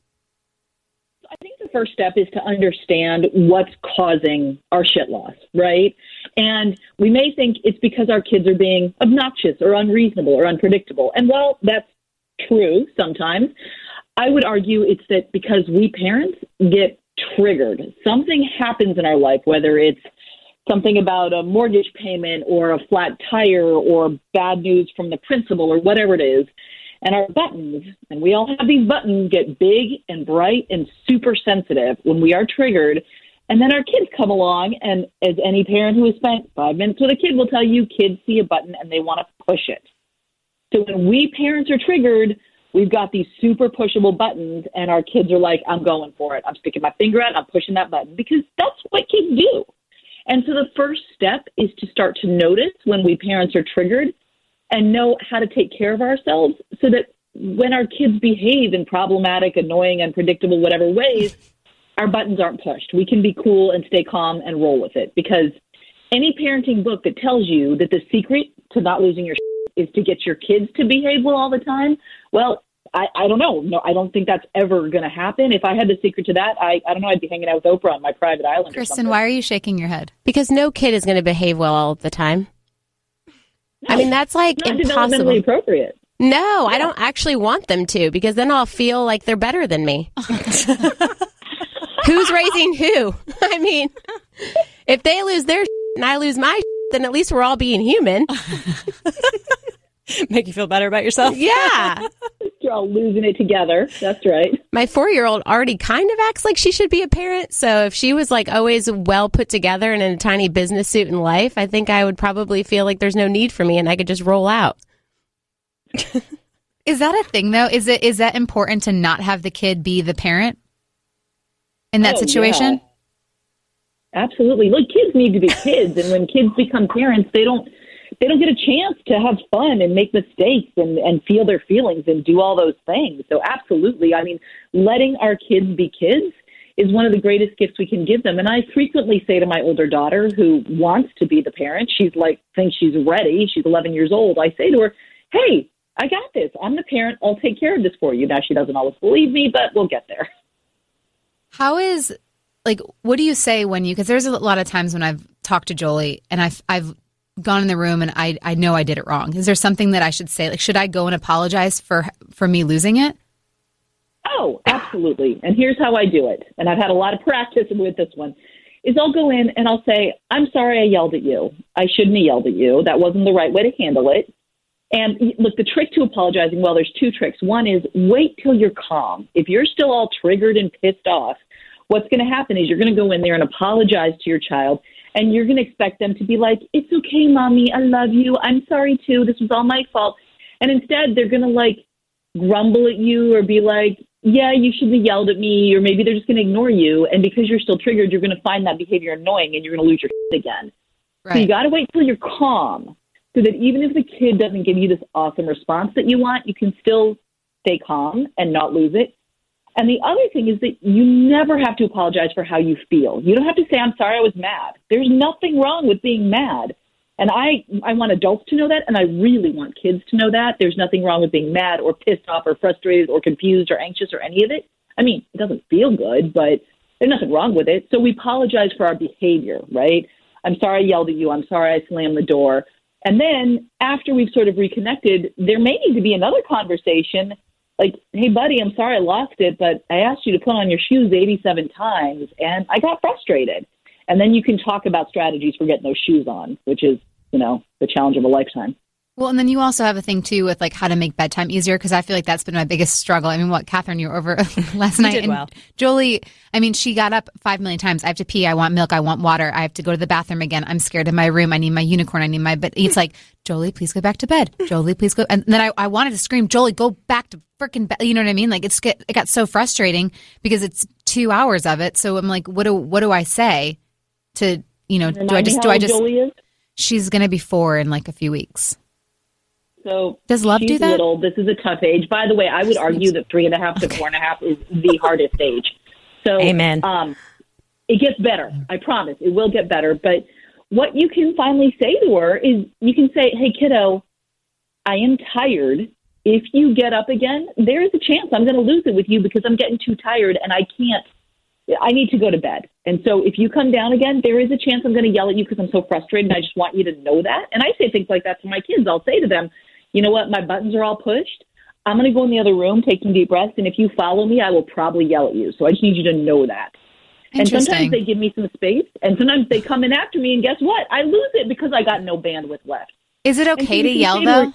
I think the first step is to understand what's causing our shit loss, right? And we may think it's because our kids are being obnoxious or unreasonable or unpredictable. And while that's true sometimes, I would argue it's that because we parents get triggered. Something happens in our life, whether it's something about a mortgage payment or a flat tire or bad news from the principal or whatever it is. And our buttons, and we all have these buttons, get big and bright and super sensitive when we are triggered. And then our kids come along, and as any parent who has spent five minutes with a kid will tell you, kids see a button and they want to push it. So when we parents are triggered, we've got these super pushable buttons, and our kids are like, I'm going for it. I'm sticking my finger out, I'm pushing that button, because that's what kids do. And so the first step is to start to notice when we parents are triggered and know how to take care of ourselves so that when our kids behave in problematic, annoying, unpredictable, whatever ways, our buttons aren't pushed. We can be cool and stay calm and roll with it, because any parenting book that tells you that the secret to not losing your is to get your kids to behave well all the time, well, I, I don't know. No, I don't think that's ever going to happen. If I had the secret to that, I, I don't know, I'd be hanging out with Oprah on my private island. Kristen, why are you shaking your head? Because no kid is going to behave well all the time. I mean, that's like Not impossible. developmentally appropriate. No, I don't actually want them to, because then I'll feel like they're better than me. Who's raising who? I mean, if they lose their and I lose my then at least we're all being human. Make you feel better about yourself? Yeah. You're all losing it together. That's right. My four-year-old already kind of acts like she should be a parent. So if she was like always well put together and in a tiny business suit in life, I think I would probably feel like there's no need for me and I could just roll out. Is that a thing though? Is it is that important to not have the kid be the parent in that Oh, situation? yeah. Absolutely. Look, kids need to be kids, and when kids become parents, they don't they don't get a chance to have fun and make mistakes and, and feel their feelings and do all those things. So absolutely. I mean, letting our kids be kids is one of the greatest gifts we can give them. And I frequently say to my older daughter who wants to be the parent, she's like, thinks she's ready. She's eleven years old. I say to her, hey, I got this. I'm the parent. I'll take care of this for you. Now, she doesn't always believe me, but we'll get there. How is, like, what do you say when you, because there's a lot of times when I've talked to Jolie and I've, I've gone in the room and I, I know I did it wrong. Is there something that I should say? Like, should I go and apologize for, for me losing it? Oh, absolutely. And here's how I do it. And I've had a lot of practice with this one. Is I'll go in and I'll say, I'm sorry I yelled at you. I shouldn't have yelled at you. That wasn't the right way to handle it. And look, the trick to apologizing, well, there's two tricks. One is wait till you're calm. If you're still all triggered and pissed off, what's going to happen is you're going to go in there and apologize to your child, and you're going to expect them to be like, it's okay, Mommy, I love you. I'm sorry, too. This was all my fault. And instead, they're going to, like, grumble at you or be like, yeah, you shouldn't have yelled at me, or maybe they're just going to ignore you. And because you're still triggered, you're going to find that behavior annoying, and you're going to lose your shit again. Right. So you got to wait till you're calm, so that even if the kid doesn't give you this awesome response that you want, you can still stay calm and not lose it. And the other thing is that you never have to apologize for how you feel. You don't have to say, I'm sorry I was mad. There's nothing wrong with being mad. And I, I want adults to know that, and I really want kids to know that. There's nothing wrong with being mad or pissed off or frustrated or confused or anxious or any of it. I mean, it doesn't feel good, but there's nothing wrong with it. So we apologize for our behavior, right? I'm sorry I yelled at you. I'm sorry I slammed the door. And then after we've sort of reconnected, there may need to be another conversation like, hey, buddy, I'm sorry I lost it, but I asked you to put on your shoes eighty-seven times, and I got frustrated. And then you can talk about strategies for getting those shoes on, which is, you know, the challenge of a lifetime. Well, and then you also have a thing, too, with, like, how to make bedtime easier, because I feel like that's been my biggest struggle. I mean, what, Catherine, you were over last night. did and well. Jolie, I mean, she got up five million times. I have to pee. I want milk. I want water. I have to go to the bathroom again. I'm scared in my room. I need my unicorn. I need my bed. It's like, Jolie, please go back to bed. Jolie, please go. And then I, I wanted to scream, Jolie, go back to freaking bed. You know what I mean? Like, it's get, it got so frustrating because it's two hours of it. So I'm like, what do, what do I say to, you know, Remind do I just, me do how I old just, Jolie is? She's going to be four in like a few weeks. So Does Love she's do that? Little. This is a tough age. By the way, I would argue that three and a half to four and a half is the hardest age. So, Amen. Um, it gets better. I promise. It will get better. But what you can finally say to her is you can say, hey, kiddo, I am tired. If you get up again, there is a chance I'm going to lose it with you because I'm getting too tired and I can't. I need to go to bed. And so if you come down again, there is a chance I'm going to yell at you because I'm so frustrated and I just want you to know that. And I say things like that to my kids. I'll say to them, you know what, my buttons are all pushed. I'm going to go in the other room, take some deep breaths, and if you follow me, I will probably yell at you. So I just need you to know that. And sometimes they give me some space, and sometimes they come in after me, and guess what? I lose it because I got no bandwidth left. Is it so okay you to can yell, say to though? her,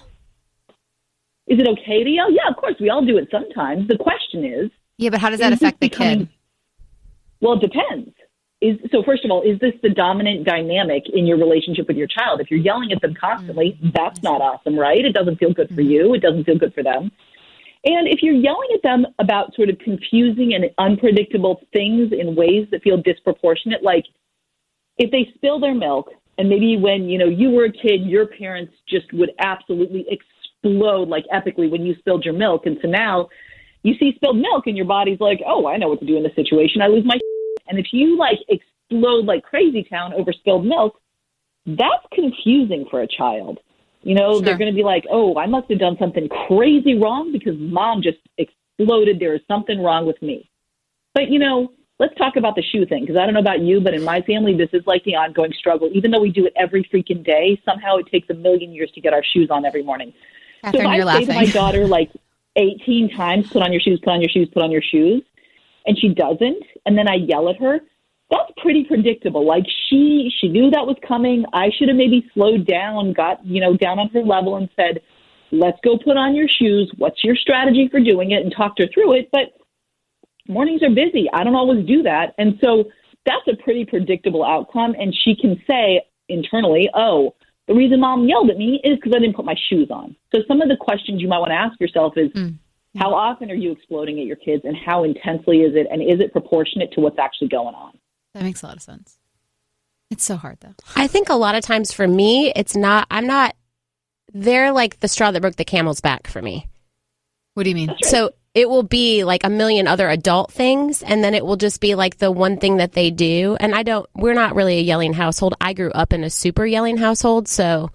Is it okay to yell? Yeah, of course. We all do it sometimes. The question is... Yeah, but how does that is this affect the becoming- kid? Well, it depends. Is So first of all, is this the dominant dynamic in your relationship with your child? If you're yelling at them constantly, mm-hmm. that's not awesome, right? It doesn't feel good for Mm-hmm. you. It doesn't feel good for them. And if you're yelling at them about sort of confusing and unpredictable things in ways that feel disproportionate, like if they spill their milk, and maybe when, you know, you were a kid, your parents just would absolutely explode like epically when you spilled your milk. And so now you see spilled milk and your body's like, oh, I know what to do in this situation. I lose my shit. And if you like explode like crazy town over spilled milk, that's confusing for a child. You know, Sure. They're going to be like, oh, I must have done something crazy wrong because mom just exploded. There is something wrong with me. But, you know, let's talk about the shoe thing, because I don't know about you, but in my family, this is like the ongoing struggle. Even though we do it every freaking day, somehow it takes a million years to get our shoes on every morning. Catherine, so if you're I say laughing. to my daughter like eighteen times, put on your shoes, put on your shoes, put on your shoes, and she doesn't, and then I yell at her, that's pretty predictable. Like she, she knew that was coming. I should have maybe slowed down, got, you know, down on her level and said, let's go put on your shoes. What's your strategy for doing it? And talked her through it. But mornings are busy. I don't always do that. And so that's a pretty predictable outcome. And she can say internally, oh, the reason mom yelled at me is because I didn't put my shoes on. So some of the questions you might want to ask yourself is, mm. how often are you exploding at your kids and how intensely is it? And is it proportionate to what's actually going on? That makes a lot of sense. It's so hard, though. I think a lot of times for me, it's not, I'm not, they're like the straw that broke the camel's back for me. What do you mean? Right. So it will be like a million other adult things, and then it will just be like the one thing that they do. And I don't, we're not really a yelling household. I grew up in a super yelling household, so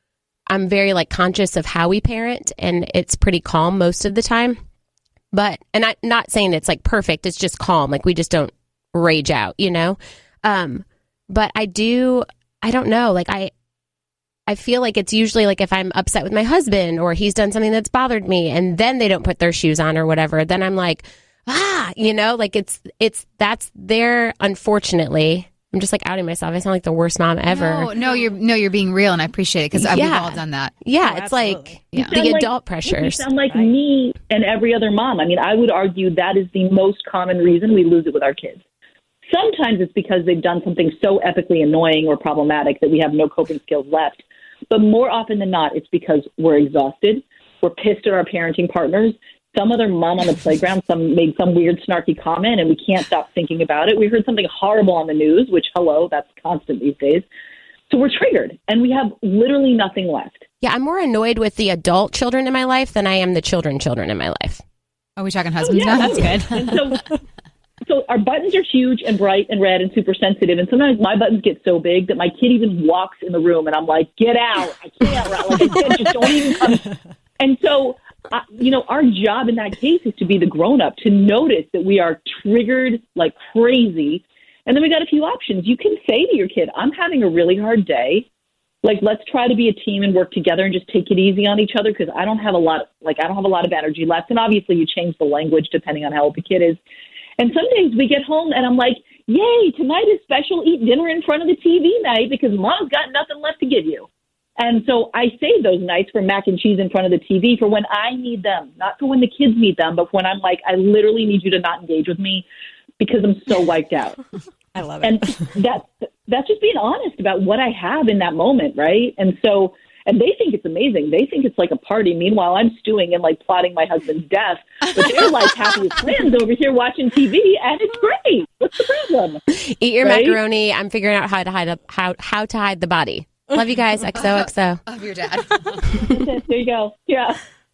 I'm very like conscious of how we parent, and it's pretty calm most of the time. But, and I'm not saying it's like perfect, it's just calm. Like we just don't rage out, you know? Um, but I do, I don't know, like I, I feel like it's usually like if I'm upset with my husband or he's done something that's bothered me and then they don't put their shoes on or whatever, then I'm like, ah, you know, like it's, it's, that's their, unfortunately, I'm just like outing myself. I sound like the worst mom ever. No, no, you're, no, you're being real and I appreciate it because Yeah. we've all done that. Yeah. Oh, it's absolutely. like Yeah. the You sound adult like- pressures. You sound like me and every other mom. I mean, I would argue that is the most common reason we lose it with our kids. Sometimes it's because they've done something so epically annoying or problematic that we have no coping skills left. But more often than not, it's because we're exhausted. We're pissed at our parenting partners. Some other mom on the playground some made some weird, snarky comment, and we can't stop thinking about it. We heard something horrible on the news, which, hello, that's constant these days. So we're triggered, and we have literally nothing left. Yeah. I'm more annoyed with the adult children in my life than I am the children children in my life. Are we talking husbands yeah, now? that's good. And so, so our buttons are huge and bright and red and super sensitive. And sometimes my buttons get so big that my kid even walks in the room and I'm like, get out. I can't. Like, I can't, just don't even come. And so, uh, you know, our job in that case is to be the grown up, to notice that we are triggered like crazy. And then we got a few options. You can say to your kid, I'm having a really hard day. Like, let's try to be a team and work together and just take it easy on each other because I don't have a lot, like, I don't have a lot of energy left. And obviously you change the language depending on how old the kid is. And some days we get home and I'm like, yay, tonight is special eat dinner in front of the T V night because mom's got nothing left to give you. And so I save those nights for mac and cheese in front of the T V for when I need them, not for when the kids need them, but when I'm like, I literally need you to not engage with me because I'm so wiped out. I love it. And that, that's just being honest about what I have in that moment, right? And so, and they think it's amazing. They think it's like a party. Meanwhile, I'm stewing and like plotting my husband's death. But they're like happy as clams over here watching T V, and it's great. What's the problem? Eat your Right? macaroni. I'm figuring out how to hide a, how how to hide the body. Love you guys. X O X O. Of your dad. There you go. Yeah.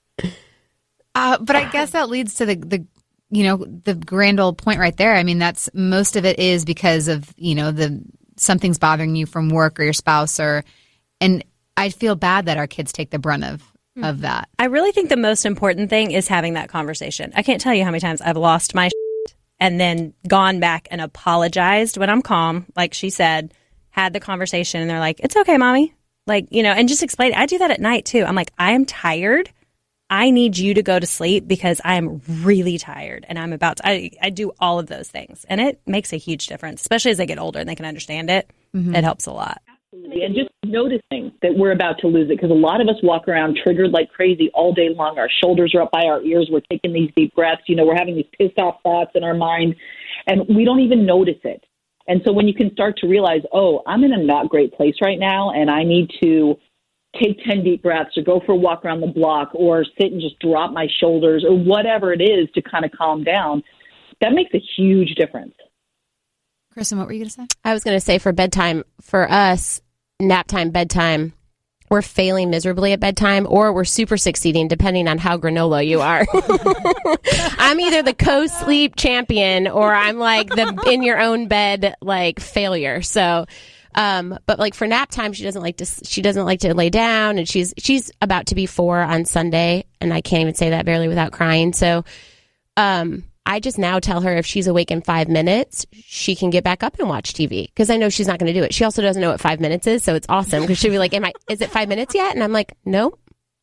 Uh, but I guess that leads to the, the, you know, the grand old point right there. I mean, that's most of it is because of, you know, the something's bothering you from work or your spouse or, and I feel bad that our kids take the brunt of, of that. I really think the most important thing is having that conversation. I can't tell you how many times I've lost my shit and then gone back and apologized when I'm calm, like she said, had the conversation and they're like, it's okay, mommy. Like, you know, and just explain it. I do that at night too. I'm like, I am tired. I need you to go to sleep because I am really tired and I'm about to, I, I do all of those things. And it makes a huge difference, especially as they get older and they can understand it. Mm-hmm. It helps a lot. And just noticing that we're about to lose it, because a lot of us walk around triggered like crazy all day long. Our shoulders are up by our ears. We're taking these deep breaths. You know, we're having these pissed off thoughts in our mind, and we don't even notice it. And so when you can start to realize, oh, I'm in a not great place right now, and I need to take ten deep breaths or go for a walk around the block or sit and just drop my shoulders or whatever it is to kind of calm down, that makes a huge difference. Kristen, what were you going to say? I was going to say for bedtime, for us, nap time, bedtime, we're failing miserably at bedtime or we're super succeeding depending on how granola you are. I'm either the co-sleep champion or I'm like the in your own bed, like failure. So, um, but like for nap time, she doesn't like to, she doesn't like to lay down and she's, she's about to be four on Sunday and I can't even say that barely without crying. So, um, I just now tell her if she's awake in five minutes, she can get back up and watch T V because I know she's not going to do it. She also doesn't know what five minutes is, so it's awesome because she'll be like, "Am I? Is it five minutes yet?" And I'm like, "No,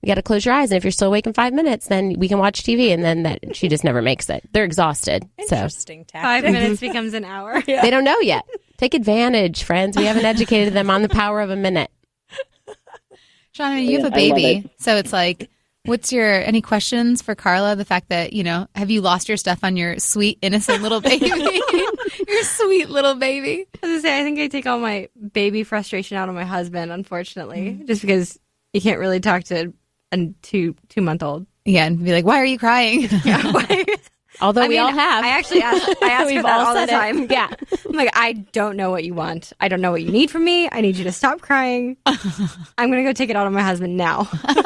You got to close your eyes. And if you're still awake in five minutes, then we can watch T V. And then that she just never makes it. They're exhausted. So Interesting tactic. Five minutes becomes an hour. they don't know yet. Take advantage, friends. We haven't educated them on the power of a minute. Sean, I mean, you have a I love baby, it. so it's like, what's your any questions for Carla? The fact that you know, have you lost your stuff on your sweet innocent little baby? Your sweet little baby. I was gonna say, I think I take all my baby frustration out on my husband, unfortunately, just because you can't really talk to a two two month old. Yeah, and be like, why are you crying? Although I we mean, all have. I actually ask, I ask her We've that all all the said it. time. Yeah. I'm like, I don't know what you want. I don't know what you need from me. I need you to stop crying. I'm going to go take it out on my husband now.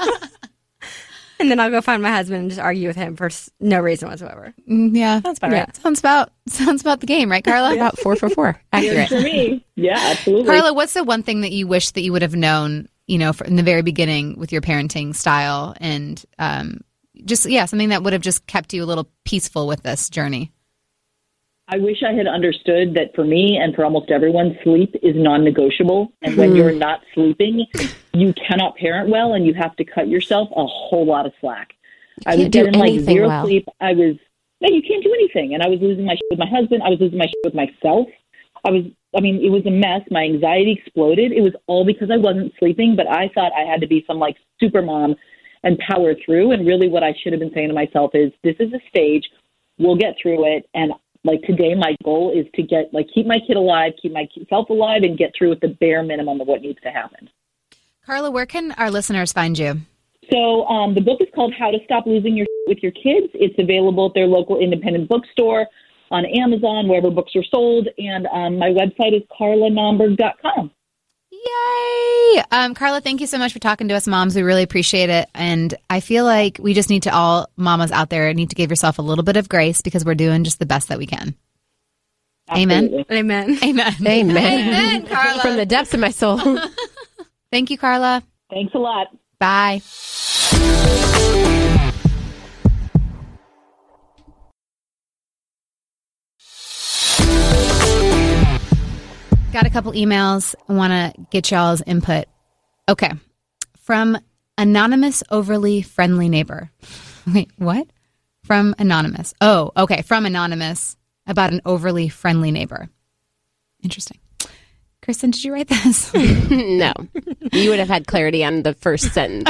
And then I'll go find my husband and just argue with him for s- no reason whatsoever. Mm, yeah, Sounds about yeah. right. Sounds about sounds about the game, right, Carla? About four for four. Good Accurate. for me. Yeah, absolutely. Carla, what's the one thing that you wish that you would have known, you know, in the very beginning with your parenting style and um, just, yeah, something that would have just kept you a little peaceful with this journey? I wish I had understood that for me and for almost everyone, sleep is non-negotiable. And when you're not sleeping, you cannot parent well, and you have to cut yourself a whole lot of slack. I was can't do getting like anything zero well. sleep. I was, no, you can't do anything. And I was losing my shit with my husband. I was losing my shit with myself. I was, I mean, it was a mess. My anxiety exploded. It was all because I wasn't sleeping, but I thought I had to be some like super mom and power through. And really what I should have been saying to myself is, this is a stage. We'll get through it. And like today, my goal is to get, like, keep my kid alive, keep myself alive, and get through with the bare minimum of what needs to happen. Carla, where can our listeners find you? So um, the book is called How to Stop Losing Your Shit with Your Kids. It's available at their local independent bookstore, on Amazon, wherever books are sold. And um, my website is carla nomberg dot com. Yay! Um, Carla, thank you so much for talking to us, moms. We really appreciate it. And I feel like we just need to all mamas out there need to give yourself a little bit of grace because we're doing just the best that we can. Absolutely. Amen. Amen. Amen. Amen. Amen, Carla. From the depths of my soul. Thank you, Carla. Thanks a lot. Bye. Got a couple emails. I want to get y'all's input. Okay. From anonymous overly friendly neighbor. Wait, what? From anonymous. Oh, okay. From anonymous about an overly friendly neighbor. Interesting. Kristen, did you write this? No. You would have had clarity on the first sentence.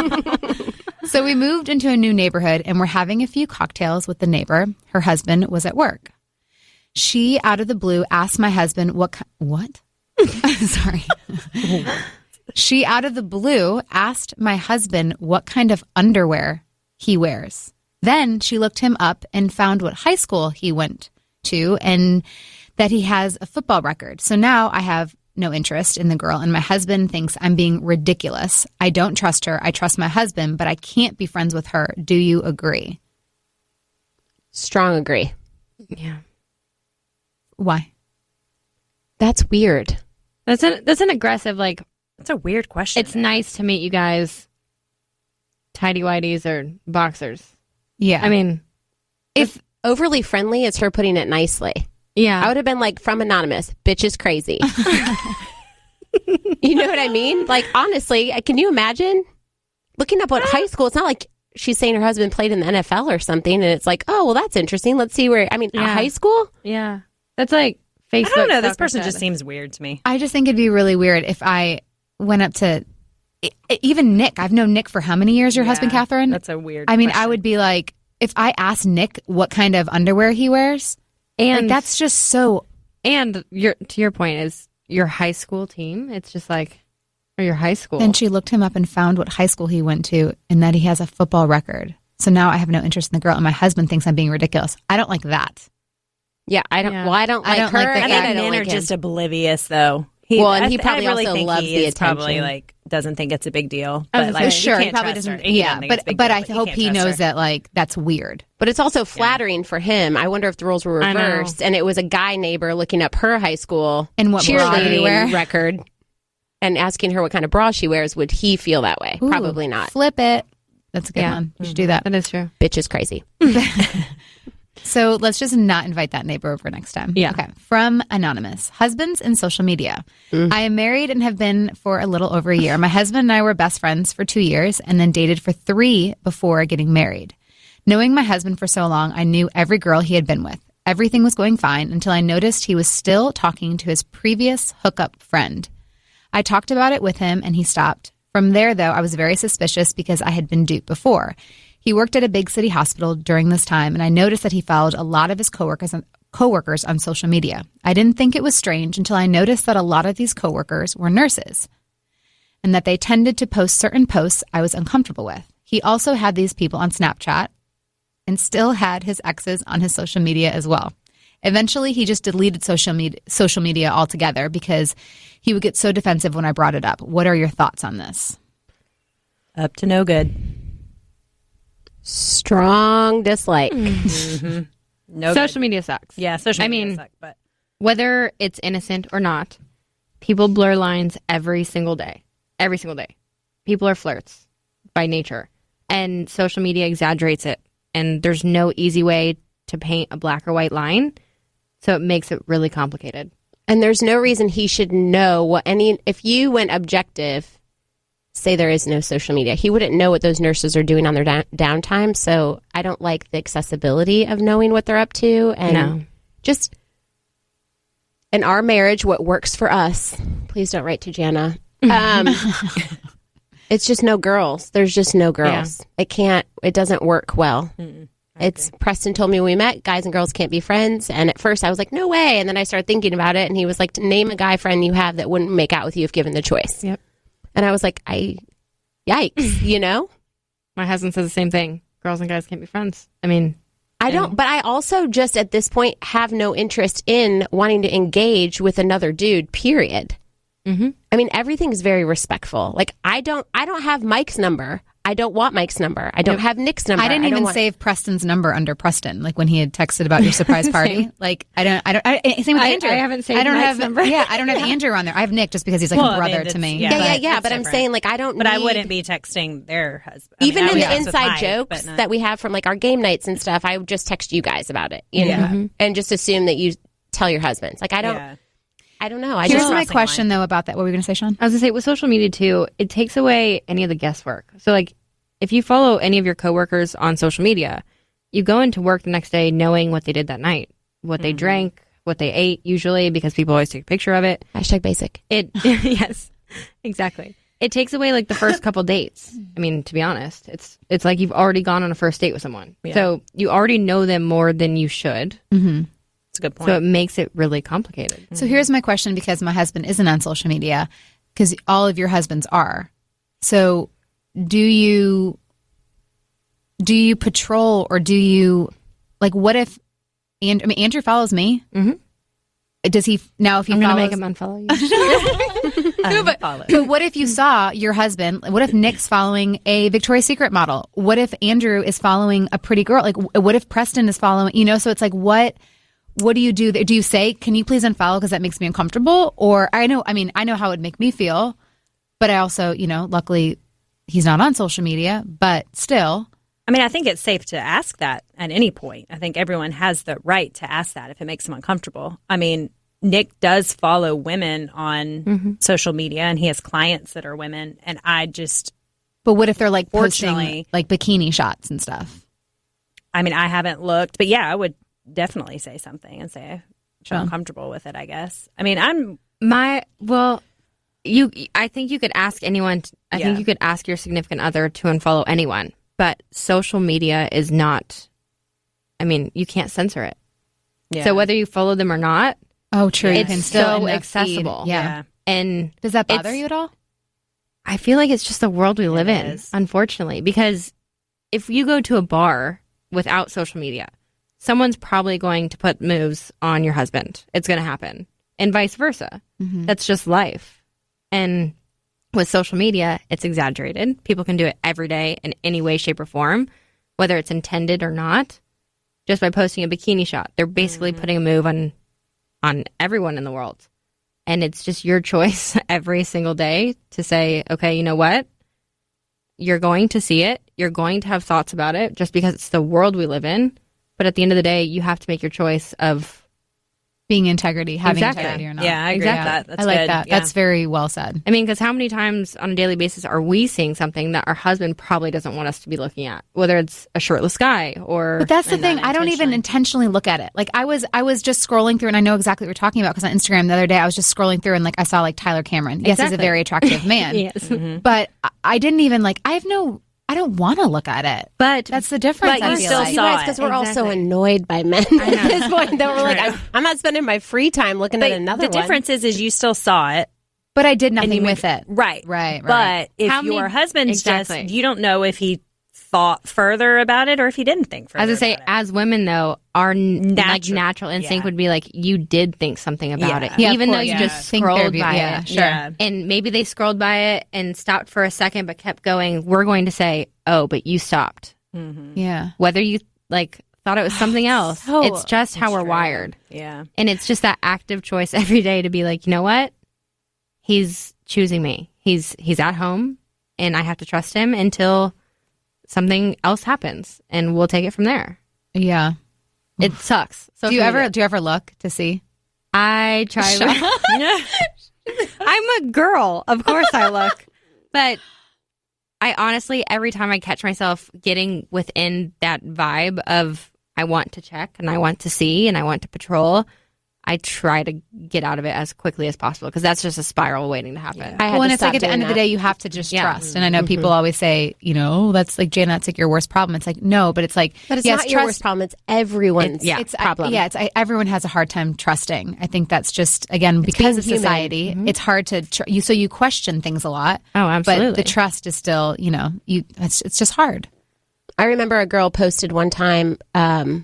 So we moved into a new neighborhood and we're having a few cocktails with the neighbor. Her husband was at work. She, out of the blue, asked my husband what ki- what? Sorry. She, out of the blue, asked my husband what kind of underwear he wears. Then she looked him up and found what high school he went to and that he has a football record. So now I have no interest in the girl, and my husband thinks I'm being ridiculous. I don't trust her. I trust my husband, but I can't be friends with her. Do you agree? Strong agree. Yeah. Why? That's weird. That's an that's an aggressive, like, That's a weird question. it's nice to meet you guys, tidy whities or boxers. Yeah. I mean, If overly friendly, it's her putting it nicely. yeah. I would have been like, from anonymous, bitch is crazy. You know what I mean? Like, honestly, can you imagine looking up what high school? It's not like she's saying her husband played in the N F L or something, and it's like, oh, well, that's interesting. Let's see where. I mean, Yeah. high school. yeah. That's like Facebook. I don't know. This stalker person said. just seems weird to me. I just think it'd be really weird if I went up to e- even Nick. I've known Nick for how many years? Your Yeah, husband, Catherine? That's a weird. I mean, I question. would be like, if I asked Nick what kind of underwear he wears, And like, that's just so. and your to your point is your high school team. It's just like, or your high school. Then she looked him up and found what high school he went to and that he has a football record. So now I have no interest in the girl, and my husband thinks I'm being ridiculous. I don't like that. Yeah, I don't. Yeah. Well, I don't I like don't her. like the and I fact- I think don't men like are him. just oblivious, though. He, Well, and I he th- probably I really also think loves he the is probably attention. like doesn't think it's a big deal. I was But gonna like, say, you Sure, he can't probably trust doesn't. her. He Yeah, doesn't think it's a but big but deal, I you hope can't he trust knows her. that like that's weird. But it's also flattering for him. I wonder if the roles were I know. reversed and it was a guy neighbor looking up her high school And what bra did he wear? cheerleading record and asking her what kind of bra she wears. Would he feel that way? Ooh, Probably not. Flip it. That's a good Yeah. one. You should do that. that is true. Bitch is crazy. So let's just not invite that neighbor over next time. Yeah. Okay. From Anonymous. Husbands and social media. Mm. I am married and have been for a little over a year. My husband and I were best friends for two years and then dated for three before getting married. Knowing my husband for so long, I knew every girl he had been with. Everything was going fine until I noticed he was still talking to his previous hookup friend. I talked about it with him and he stopped. From there, though, I was very suspicious because I had been duped before. He worked at a big city hospital during this time, and I noticed that he followed a lot of his coworkers on, coworkers on social media. I didn't think it was strange until I noticed that a lot of these coworkers were nurses and that they tended to post certain posts I was uncomfortable with. He also had these people on Snapchat and still had his exes on his social media as well. Eventually, he just deleted social media, social media altogether because he would get so defensive when I brought it up. What are your thoughts on this? Up to no good. Strong dislike. Mm-hmm. No Social good. media sucks. Yeah, social I media mean, suck, but whether it's innocent or not, people blur lines every single day. Every single day. People are flirts by nature. And social media exaggerates it. And there's no easy way to paint a black or white line. So it makes it really complicated. And there's no reason he should know what any, if you went objective, say there is no social media, he wouldn't know what those nurses are doing on their da- downtime. So I don't like the accessibility of knowing what they're up to. And No. just in our marriage, what works for us, please don't write to Jana. Um, it's just no girls. There's just no girls. It can't, it doesn't work well. Mm-mm. It's Preston told me when we met, guys and girls can't be friends. And at first I was like, no way. And then I started thinking about it. And he was like, name a guy friend you have that wouldn't make out with you if given the choice. Yep. And I was like, I, yikes, you know? My husband says the same thing. Girls and guys can't be friends. I mean, I don't, but I also just at this point have no interest in wanting to engage with another dude, period. mm-hmm. I mean, everything's very respectful. Like, I don't, I don't have Mike's number. I don't want Mike's number. I don't Nope. have Nick's number. I didn't don't even want- save Preston's number under Preston, like when he had texted about your surprise party. Like I don't, I don't. I, same with I- Andrew. I haven't saved I don't Mike's have. number. Yeah, I don't have Andrew on there. I have Nick just because he's like Well, a I mean, brother to that's- me. yeah. Yeah, yeah, But yeah. it's But I'm different. saying, like, I don't but need, I wouldn't be texting their husband. I mean, even I in would the text with inside Mike, jokes but not- that we have from like our game nights and stuff, I would just text you guys about it, you know, Yeah. Mm-hmm. and just assume that you tell your husbands. Like, I don't, Yeah. I don't know. I Here's just, my crossing question though about that. What were we going to say, Sean? I was going to say, with social media too, it takes away any of the guesswork. So, like, if you follow any of your coworkers on social media, you go into work the next day knowing what they did that night, what they drank, what they ate, usually, because people always take a picture of it. hashtag basic. It, yes, exactly. It takes away like the first couple dates. I mean, to be honest, it's it's like you've already gone on a first date with someone, Yeah. so you already know them more than you should. Mm-hmm. It's a good point. So it makes it really complicated. So here's my question, because my husband isn't on social media, because all of your husbands are. So do you do you patrol, or do you, like, what if and I mean Andrew follows me? Mhm. Does he now if he I'm gonna follows make him unfollow you. No, but, but what if you saw your husband? What if Nick's following a Victoria's Secret model? What if Andrew is following a pretty girl? Like, what if Preston is following? You know, so it's like, what? What do you do? Do you say, "Can you please unfollow because that makes me uncomfortable"? Or I know, I mean, I know how it would make me feel, but I also, you know, luckily he's not on social media, but still. I mean, I think it's safe to ask that at any point. I think everyone has the right to ask that if it makes them uncomfortable. I mean, Nick does follow women on Mm-hmm. social media, and he has clients that are women. And I just, But what if they're like posting Fortunately- like bikini shots and stuff? I mean, I haven't looked, but yeah, I would definitely say something and say I feel Sure. uncomfortable with it, I guess. I mean, I'm, My well, you. I think you could ask anyone. t- I Yeah. think you could ask your significant other to unfollow anyone. But social media is not. I mean, you can't censor it. yeah. So whether you follow them or not, Oh, true. You It's can still so in the accessible. feed. Yeah. yeah. and Does that bother It's- you at all? I feel like it's just the world we live It in, is. unfortunately. Because if you go to a bar without social media, someone's probably going to put moves on your husband. It's going to happen, and vice versa. Mm-hmm. That's just life. And with social media, it's exaggerated. People can do it every day in any way, shape, or form, whether it's intended or not. Just by posting a bikini shot, they're basically Mm-hmm. putting a move on on everyone in the world. And it's just your choice every single day to say, okay, you know what? You're going to see it. You're going to have thoughts about it just because it's the world we live in. But at the end of the day, you have to make your choice of being integrity, having Exactly. integrity or not. Yeah, I agree Exactly. with that. That's I like good. that. Yeah. That's very well said. I mean, because how many times on a daily basis are we seeing something that our husband probably doesn't want us to be looking at, whether it's a shirtless guy or. But that's the And thing. not I don't even intentionally. intentionally look at it. Like I was, I was just scrolling through, and I know exactly what you're talking about because on Instagram the other day I was just scrolling through, and like I saw like Tyler Cameron. Yes, he's a Exactly. very attractive man. Yes. But I- I didn't even like. I have no. I don't want to look at it. But That's the difference. But I you feel still like. You saw guys, it. because we're all so Exactly. annoyed by men at this point that we're like, I'm, I'm not spending my free time looking But at another the one. difference is, is you still saw it. But I did and nothing you with made- it. Right. Right. Right. But if How many- your husband's Exactly. just, you don't know if he thought further about it or if he didn't think further as I say, about it. as women though, our n- like Natural- natural instinct yeah. would be like, you did think something about Yeah. it, Yeah, of even though course, you yeah. just Think scrolled there'd be- by yeah, it. sure. Yeah. And maybe they scrolled by it and stopped for a second, but kept going. We're going to say, "Oh, but you stopped." Yeah. Whether you like thought it was something else, So- it's just how we're wired, Yeah. and it's just that active choice every day to be like, you know what, he's choosing me. He's he's at home, and I have to trust him until something else happens, and we'll take it from there. Yeah. It sucks. So Do you ever? Do you ever look to see? I try. I'm a girl. Of course I look. But I honestly, every time I catch myself getting within that vibe of I want to check and I want to see and I want to patrol, I try to get out of it as quickly as possible because that's just a spiral waiting to happen. I had Well, and to it's like stop at the doing end of the that. day, you have to just Yeah. trust. And I know people always say, you know, that's like Jana, that's like your worst problem. It's like no, but it's like, But it's yes, not your trust- worst problem. It's everyone's yeah, It's I- problem. yeah, it's I, everyone has a hard time trusting. I think that's just again because being of human. society, it's hard to tr- you. So you question things a lot. Oh, absolutely. But the trust is still, you know, you. It's it's just hard. I remember a girl posted one time um,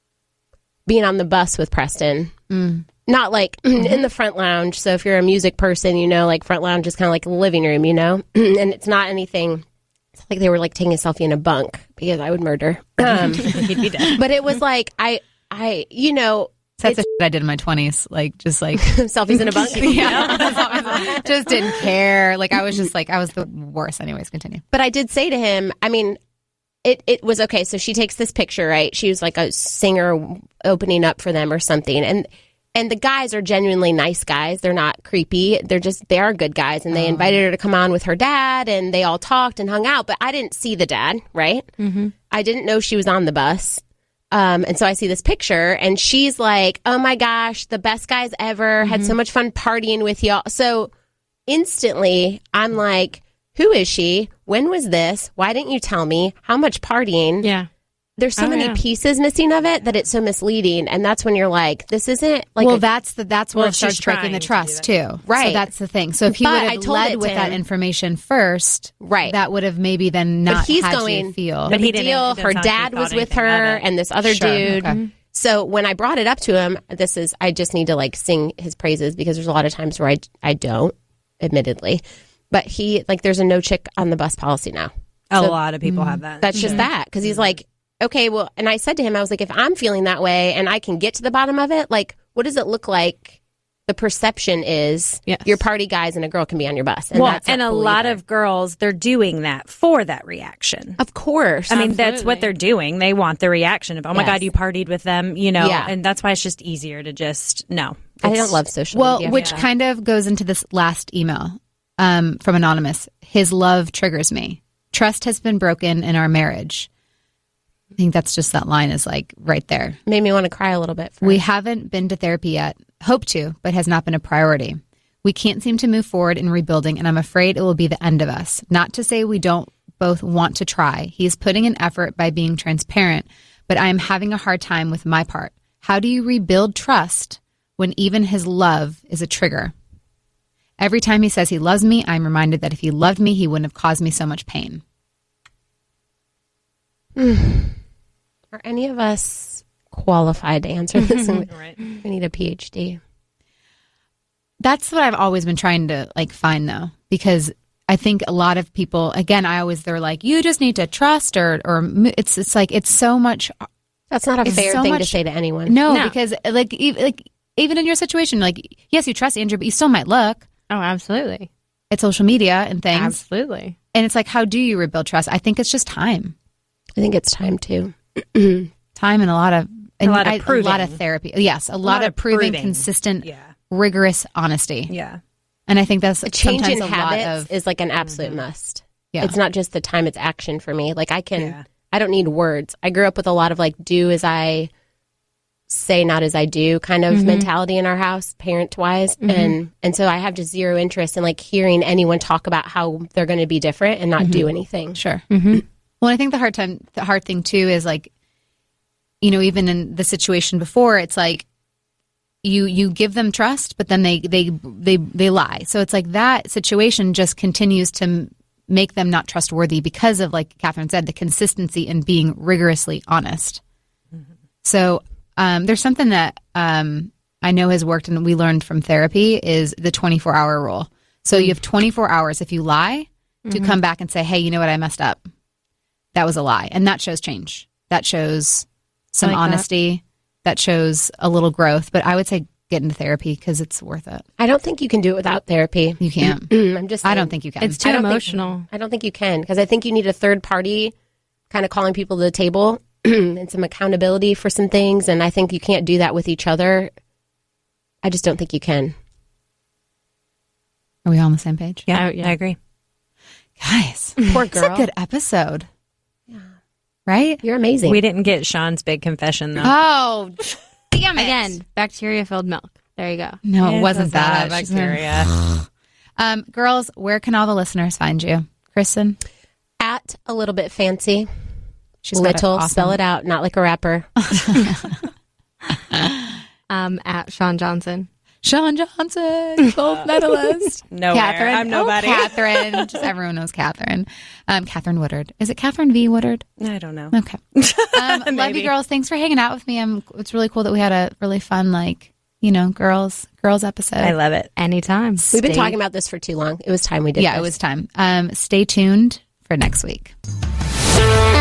being on the bus with Preston. Mm. Not like in the front lounge. So if you're a music person, you know, like front lounge is kind of like a living room, you know, and it's not anything. It's like they were like taking a selfie in a bunk because I would murder. Um, He'd be dead. but it was like I, I, you know, That's the shit I did in my twenties. Like just like selfies in a bunk. yeah, just didn't care. Like I was just like I was the worst. Anyways, continue. But I did say to him, I mean, it, it was okay. So she takes this picture, right? She was like a singer opening up for them or something. And and the guys are genuinely nice guys. They're not creepy. They're just, they are good guys. And they invited her to come on with her dad and they all talked and hung out. But I didn't see the dad, right? Mm-hmm. I didn't know she was on the bus. Um, and so I see this picture and she's like, oh my gosh, the best guys ever. Had so much fun partying with y'all. So instantly I'm like, who is she? When was this? Why didn't you tell me? How much partying? yeah. There's so Oh, many yeah. pieces missing of it that it's so misleading. And that's when you're like, this isn't like well, a- that's the that's where Well, it starts she's breaking trying the to do trust too. So Right. that's the thing. So if he But would I have told led it with to that him. information first, Right. that would have maybe then not but he's had going, you feel. no But he big didn't- deal. it doesn't Her sound like he dad was thought with anything her of it. and this other Sure, dude. okay. So when I brought it up to him, this is, I just need to like sing his praises because there's a lot of times where I, I don't, admittedly. But he, like, there's a no chick on the bus policy now. A So lot of people have that. That's just that. Because he's like, okay, well, and I said to him, I was like, if I'm feeling that way and I can get to the bottom of it, like, what does it look like? The perception is Yes. your party guys and a girl can be on your bus. And well, that's and a cool lot either. of girls, they're doing that for that reaction. Of course. I mean, that's Absolutely. what they're doing. They want the reaction of, oh my Yes. God, you partied with them, you know, Yeah. and that's why it's just easier to just, no. I It's- don't love social Well, media. which Yeah. kind of goes into this last email um, from Anonymous. His love triggers me. Trust has been broken in our marriage. I think that's just that line is like right there. made me want to cry a little bit. For We haven't been to therapy yet. Hope to, but has not been a priority. We can't seem to move forward in rebuilding, and I'm afraid it will be the end of us. Not to say we don't both want to try. He is putting in effort by being transparent, but I am having a hard time with my part. How do you rebuild trust when even his love is a trigger? Every time he says he loves me, I'm reminded that if he loved me, he wouldn't have caused me so much pain. Are any of us qualified to answer this? Right. We need a P H D. That's what I've always been trying to like find though, because I think a lot of people, again, I always, they're like, you just need to trust or, or it's, it's like, it's so much. That's not a It's fair so thing to much- say to anyone. No, No. because like, e- like even in your situation, like, yes, you trust Andrew, but you still might look Oh, absolutely. at social media and things. Absolutely. And it's like, how do you rebuild trust? I think it's just time. I think it's time to. Time time and a lot of and A lot of I- proving. a lot of therapy. Yes, a, lot, lot of of proving, proving. consistent, Yeah. rigorous honesty. Yeah. And I think that's A change sometimes in a habits lot of is like an absolute must. Yeah. It's not just the time, it's action for me. Like I can, Yeah. I don't need words. I grew up with a lot of like do as I say, not as I do kind of mentality in our house, parent wise. And, and so I have just zero interest in like hearing anyone talk about how they're going to be different and not do anything. Sure. Mm-hmm. Well, I think the hard time, the hard thing too is like, you know, even in the situation before, it's like you you give them trust, but then they they they they lie. So it's like that situation just continues to m- make them not trustworthy because of, like Catherine said, the consistency in being rigorously honest. So um, there's something that um, I know has worked and we learned from therapy is the twenty-four hour rule. So you have twenty-four hours if you lie to come back and say, hey, you know what, I messed up. That was a lie. And that shows change. That shows some I like that. honesty. That. shows a little growth. But I would say get into therapy because it's worth it. I don't think you can do it without therapy. You can't. I'm just I saying. don't think you can. It's too I don't think- emotional. I don't think you can because I think you need a third party kind of calling people to the table and some accountability for some things. And I think you can't do that with each other. I just don't think you can. Are we all on the same page? Yeah, Oh, yeah. I agree. Guys, Poor it's a girl. good episode. Right? You're amazing. We didn't get Sean's big confession though. Oh, damn it. Again, bacteria filled milk. There you go. No, it Yes, wasn't that's that. not She's- bacteria. Um, girls, where can all the listeners find you? Kristen? At a little bit fancy. She's got Little. an awesome- Spell it out. Not like a rapper. Um, at Sean Johnson. Sean Johnson, gold medalist. Nowhere. Catherine. I'm nobody. Oh, Catherine. Just everyone knows Catherine. Um, Catherine Woodard. Is it Catherine V. Woodard? I don't know. Okay. Um, love you, Maybe. girls. Thanks for hanging out with me. I'm, it's really cool that we had a really fun, like, you know, girls girls episode. I love it. Anytime. We've been Stay- talking about this for too long. It was time we did Yeah, this. it was time. Um, stay tuned for next week. Thank you.